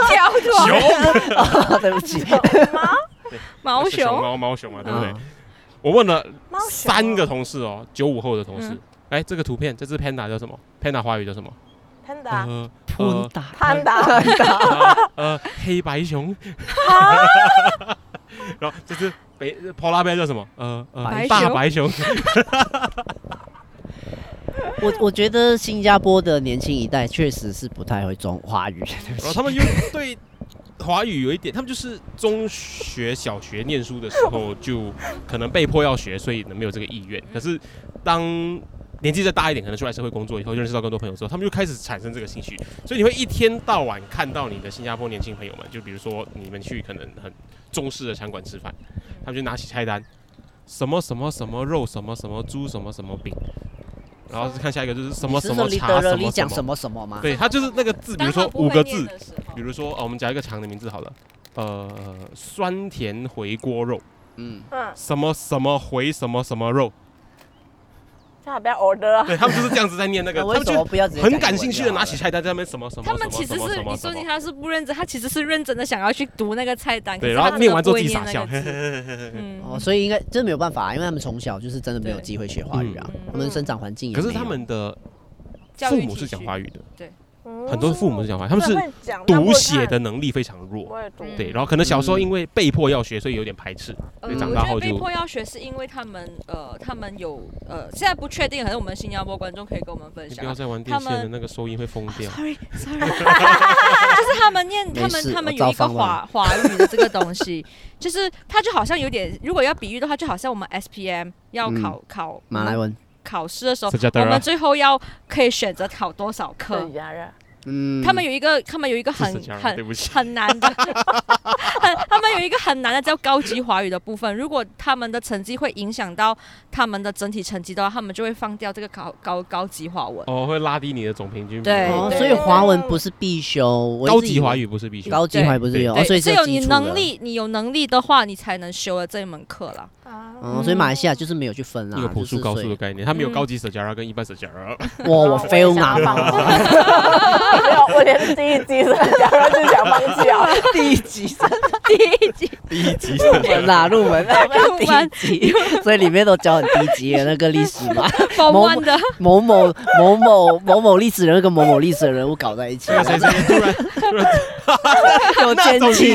熊，對不起， 毛熊， 毛熊嘛，對不對？我問了3個同事哦，95後的同事，哎，這個圖片，這隻 Panda 叫什麼 ？Panda 華語叫什麼 ？Panda， 黑白熊。然後這隻Polar Bear 叫什麼？大白熊。 我覺得新加坡的年輕一代確實是不太會講華語， 他們又對華語有一點，他們就是中學、小學念書的時候就可能被迫要學，所以沒有這個意願。可是當年纪再大一点，可能出来社会工作以后，认识到更多朋友之后，他们就开始产生这个兴趣，所以你会一天到晚看到你的新加坡年轻朋友们，就比如说你们去可能很中式的餐馆吃饭，他们就拿起菜单，什么什么什么肉，什么什么猪，什么什么饼。然后看下一个就是什么什么茶什么讲什么什么吗？ 对，它就是那个字，比如说5个字，比如说我们讲一个长的名字好了，酸甜回锅肉，什么什么回什么什么肉， 最好不要 order 啊。 对他们就是这样子在念那个，他们就很感兴趣的拿起菜单在那边什么什么。 他们其实是你说他是不认真，他其实是认真的想要去读那个菜单， 对，然后念完之后自己傻笑。 所以应该真的没有办法，因为他们从小就是真的没有机会学华语啊，他们生长环境也没有。 可是他们的父母是讲华语的， 对。 很多父母是讲华语，他们是读写的能力非常弱，对，然后可能小时候因为被迫要学，所以有点排斥，所以长大后就被迫要学是因为他们有现在不确定，可能我们新加坡观众可以跟我们分享。 不要再玩电线了，那个收音会疯掉。 Sorry， 就是他们有一个华语的这个东西，就是它就好像有点，如果要比喻的话，就好像我们 SPM 要考马来文。考试的时候，我们最后可以选择考多少科？他们有一个很难的，他们有一个很难的叫高级华语的部分。如果他们的成绩会影响到他们的整体成绩的话，他们就会放掉这个高级华文。 会拉低你的总平均。 对，所以华文不是必修， 高级华语不是必修， 高级华语不是必修，所以只有你有能力的话，你才能修了这一门课啦。 所以马来西亚就是没有去分啦， 一个朴素高速的概念，它没有高级Sejarah跟一般Sejarah。 我 fail 啊！ 没有，我连第一集Sejarah就想放弃啊。 第一集入门第一集，所以里面都教很低级的那个历史嘛，某某历史人物跟某某历史人物搞在一起， 谁突然有奸情，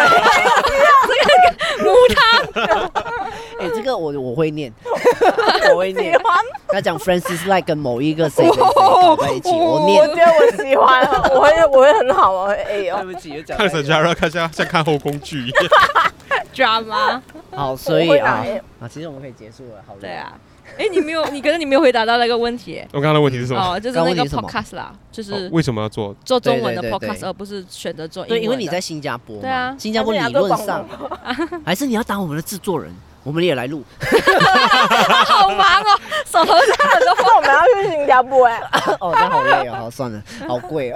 母汤。 这个我会念，我会念。他讲 Francis Lai 跟某一个谁搞在一起，我念。 我觉得我喜欢，我会很好，我会 A 哦。 对不起， 看Sejarah看像看后宫剧一样。 drama。 好，所以其实我们可以结束了，好。 对啊。你可能你没有回答到那个问题。 我刚刚的问题是什么？ 就是那个 podcast 啦，就是为什么要做中文的 podcast，而不是选择做英文的？ 对，因为你在新加坡嘛。 对啊， 新加坡理论上，还是你要当我们的制作人，我们也来录。 好忙哦，手头上很多活， 我们要去新加坡这样好累哦，好算了，好贵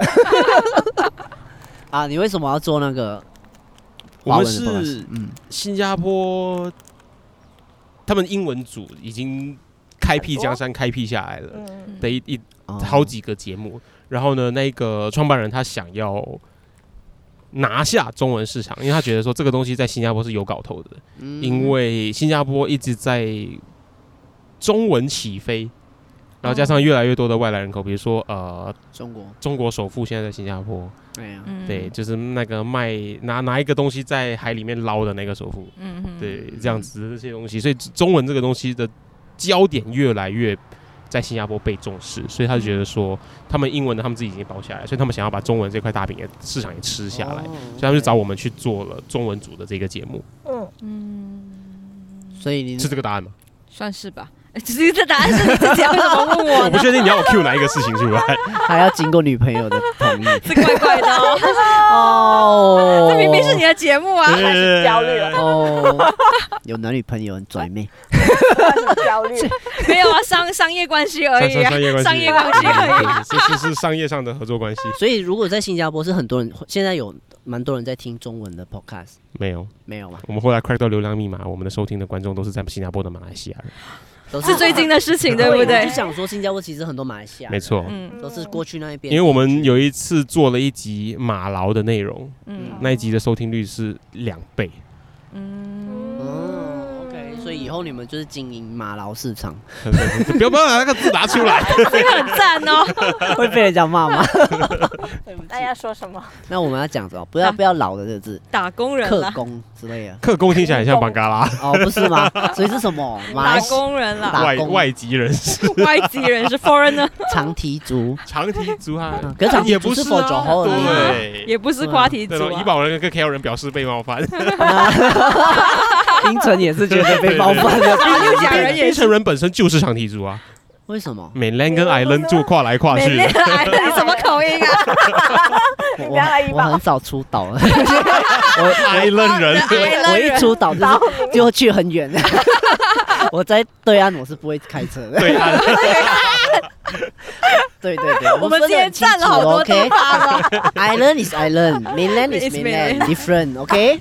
啊！你为什么要做那个？ 我们是新加坡，他们英文组已经开辟江山，开辟下来了的好几个节目。然后呢，那个创办人他想要拿下中文市场，因为他觉得说这个东西在新加坡是有搞头的，因为新加坡一直在中文起飞，然后加上越来越多的外来人口，比如说中国首富现在在新加坡，对，就是那个拿一个东西在海里面捞的那个首富，对，这样子这些东西，所以中文这个东西的焦点越来越在新加坡被重视，所以他就觉得说，他们英文的他们自己已经包下来，所以他们想要把中文这块大饼市场也吃下来，所以他们就找我们去做了中文组的这个节目。 所以你是这个答案吗？ 算是吧。这答案是你自己要怎么问我？ 我不确定你要我 cue 哪一个事情出来， 还要经过女朋友的同意， 是怪怪的这明明是你的节目啊， 开始焦虑了有男女朋友很拽妹， 焦虑没有啊，商业关系而已，商业关系而已，是商业上的合作关系。 所以如果在新加坡是很多人，现在有蛮多人在听中文的 podcast， 没有吗？ 我们后来 crack 到流量密码，我们的收听的观众都是在新加坡的马来西亚人。 是最近的事情，对不对？ 我就想说，新加坡其实很多马来西亚， 没错， 都是过去那一边。 因为我们有一次做了一集马劳的内容，那一集的收听率是2倍。 OK， 所以以后你们就是经营马劳市场， 不要把那个字拿出来， 这个很赞哦， 会被人家骂吗？ 大家说什么？ 那我们要讲什么？不要老的这个字， 打工人、 客工之类的。 客工听起来很像邦嘎拉不是吗？所以是什么？ 打工人啦， 外籍人士， 外籍人士 foreigner， 长蹄族啊， 可是长蹄族是否酒后对， 也不是夸蹄族。 怡保人跟 KL 人表示被冒犯， 槟城也是觉得被冒犯的， 槟城人本身就是长蹄族啊。 为什么？ 美兰跟 Island 住跨来跨去的。 你什么口音啊？ 我很早出岛了， 我 Island 人， 我一出岛就去很远。我在对岸我是不会开车的。 对岸。 对， 我们今天占了好多地方哦。 Island is island, mainland is mainland, different, OK？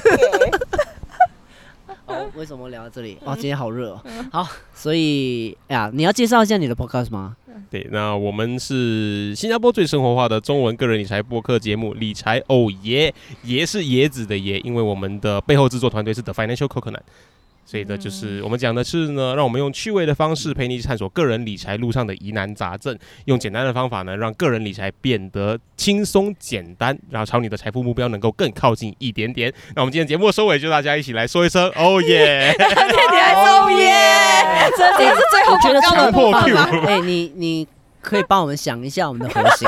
为什么聊到这里？今天好热哦。好，所以你要介绍一下你的 podcast 吗？ 对，那我们是新加坡最生活化的中文个人理财播客节目《理财哦耶》，椰是椰子的椰，因为我们的背后制作团队是 The Financial Coconut。所以呢，就是我们讲的是呢，让我们用趣味的方式陪你探索个人理财路上的疑难杂症，用简单的方法呢，让个人理财变得轻松简单，然后朝你的财富目标能够更靠近一点点。那我们今天节目的收尾，就大家一起来说一声哦耶！ 你还哦耶！这是最后广告的部分吗？ 你可以帮我们想一下我们的核心。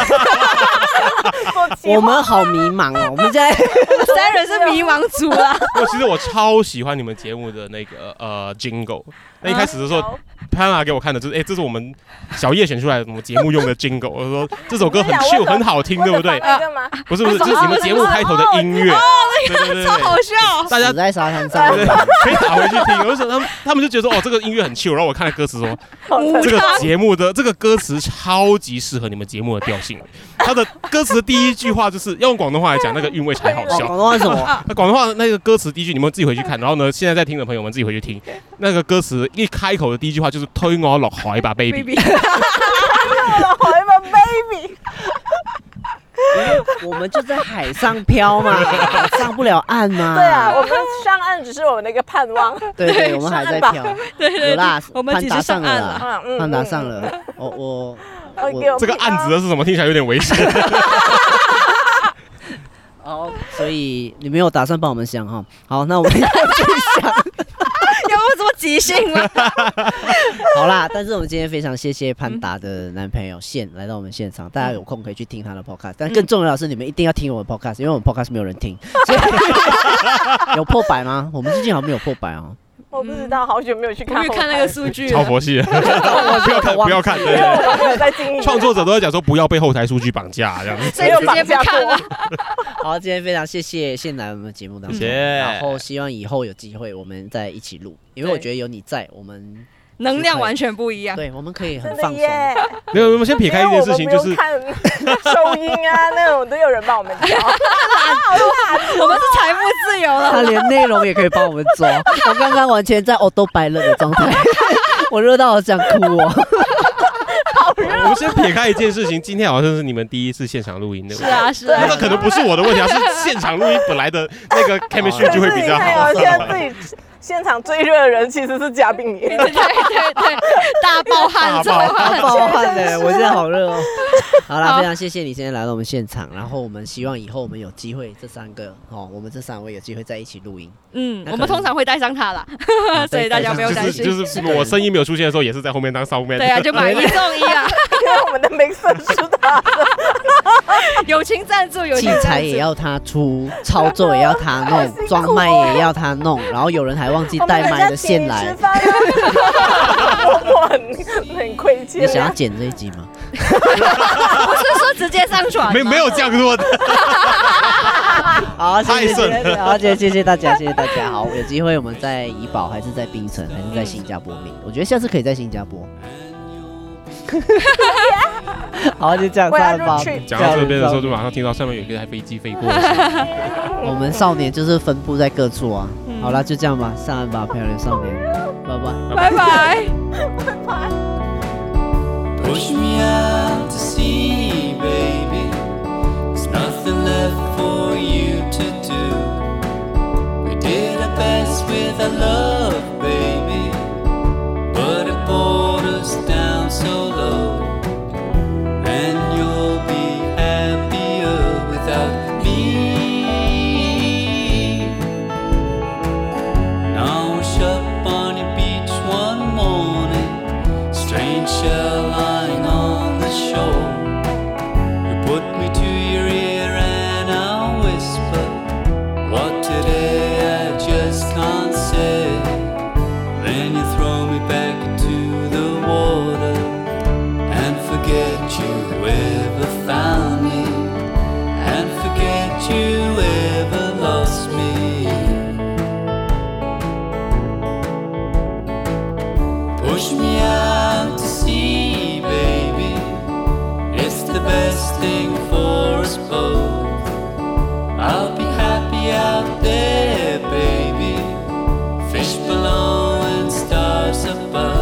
我们好迷茫哦，我们现在三人是迷茫族啊。 其实我超喜欢你们节目的那个jingle。那一开始的时候，潘娜给我看的就是这是我们小叶选出来的我们节目用的 jingle。我说这首歌很 chill 很好听，对不对？不是，这是你们节目开头的音乐。对， 超好笑。 大家在沙滩上， 可以打回去听。有时候他们就觉得说这个音乐很 chill， 然后我看了歌词说，这个节目的这个歌词超级适合你们节目的调性。他的歌词的第一句话就是要用广东话来讲，那个韵味才好笑。 广东话是什么？ 广东话那个歌词第一句你们自己回去看，然后呢，现在在听的朋友们自己回去听。那个歌词一开口的第一句话就是推我落海吧 ，baby。 落海吧 ，baby。 我们就在海上漂嘛，上不了岸嘛。 对啊，我们上岸只是我们的一个盼望。 对，我们还在漂。 对， 有啦， 我们其实上岸了， 潘达上了。我这个案子的是什么？听起来有点危险。 所以你没有打算帮我们想哈？好，那我们要去想。 有没有这么即兴吗？ 好啦，但是我们今天非常谢谢潘达的男朋友宪来到我们现场，大家有空可以去听他的 podcast， 但更重要的是你们一定要听我的 podcast， 因为我们 podcast 没有人听。有破百吗？我们最近好像没有破百哦。 我不知道，好久没有去看那个数据， 超佛系。不要看，对， 我没有在经营。 创作者都在讲说不要被后台数据绑架，这样子。 所以直接不看了。 好，今天非常谢谢宪来我们节目当中，然后希望以后有机会我们再一起录，因为我觉得有你在，我们能量完全不一样。 对，我们可以很放松。 没有，我们先撇开一件事情，就是看收音啊那种都有人帮我们调。 我们是财富自由了。 他连内容也可以帮我们做。我刚刚完全在都白热的状态，我热到好想哭哦。 我们先撇开一件事情，今天好像是你们第一次现场录音的。 是啊， 那个可能不是我的问题，是现场录音本来的那个 chemistry 就会比较好。 现在自己现场最热的人其实是嘉宾耶。 对，大爆汗， 大爆汗的，我现在好热哦。好啦，非常谢谢你今天来到我们现场，然后我们希望以后我们有机会，我们这三位有机会在一起录音。 我们通常会带上他啦，所以大家不用担心。 就是我声音没有出现的时候，也是在后面当上面。 对啊，就买1送1啊， 因为我们的名声是他的。 友情赞助， 器材也要他出，操作也要他弄，装麦也要他弄，然后有人还忘记带麦的线来。 我很亏欠。 你想要剪这一集吗？ 不是说直接上传， 没有这样做的。 好，太顺了。好，谢谢大家，谢谢大家。好，有机会我们在怡保，还是在槟城，还是在新加坡录？我觉得下次可以在新加坡。好，就这样，上吧。 讲到这边的时候，就马上听到上面有一台飞机飞过的声音。 我们少年就是分布在各处啊。好啦，就这样吧，上岸吧，漂亮少年， 拜拜。 Push me out to sea, baby. There's nothing left for you to do. We did our best with our love, baby, but it brought us down so low. And you'll be happier without me. Now we're up on your beach one morning, strange shell lying on the shore. You put me to your ear and I'll whisper what today I just can't say. Push me out to sea, baby. It's the best thing for us both. I'll be happy out there, baby. Fish below and stars above.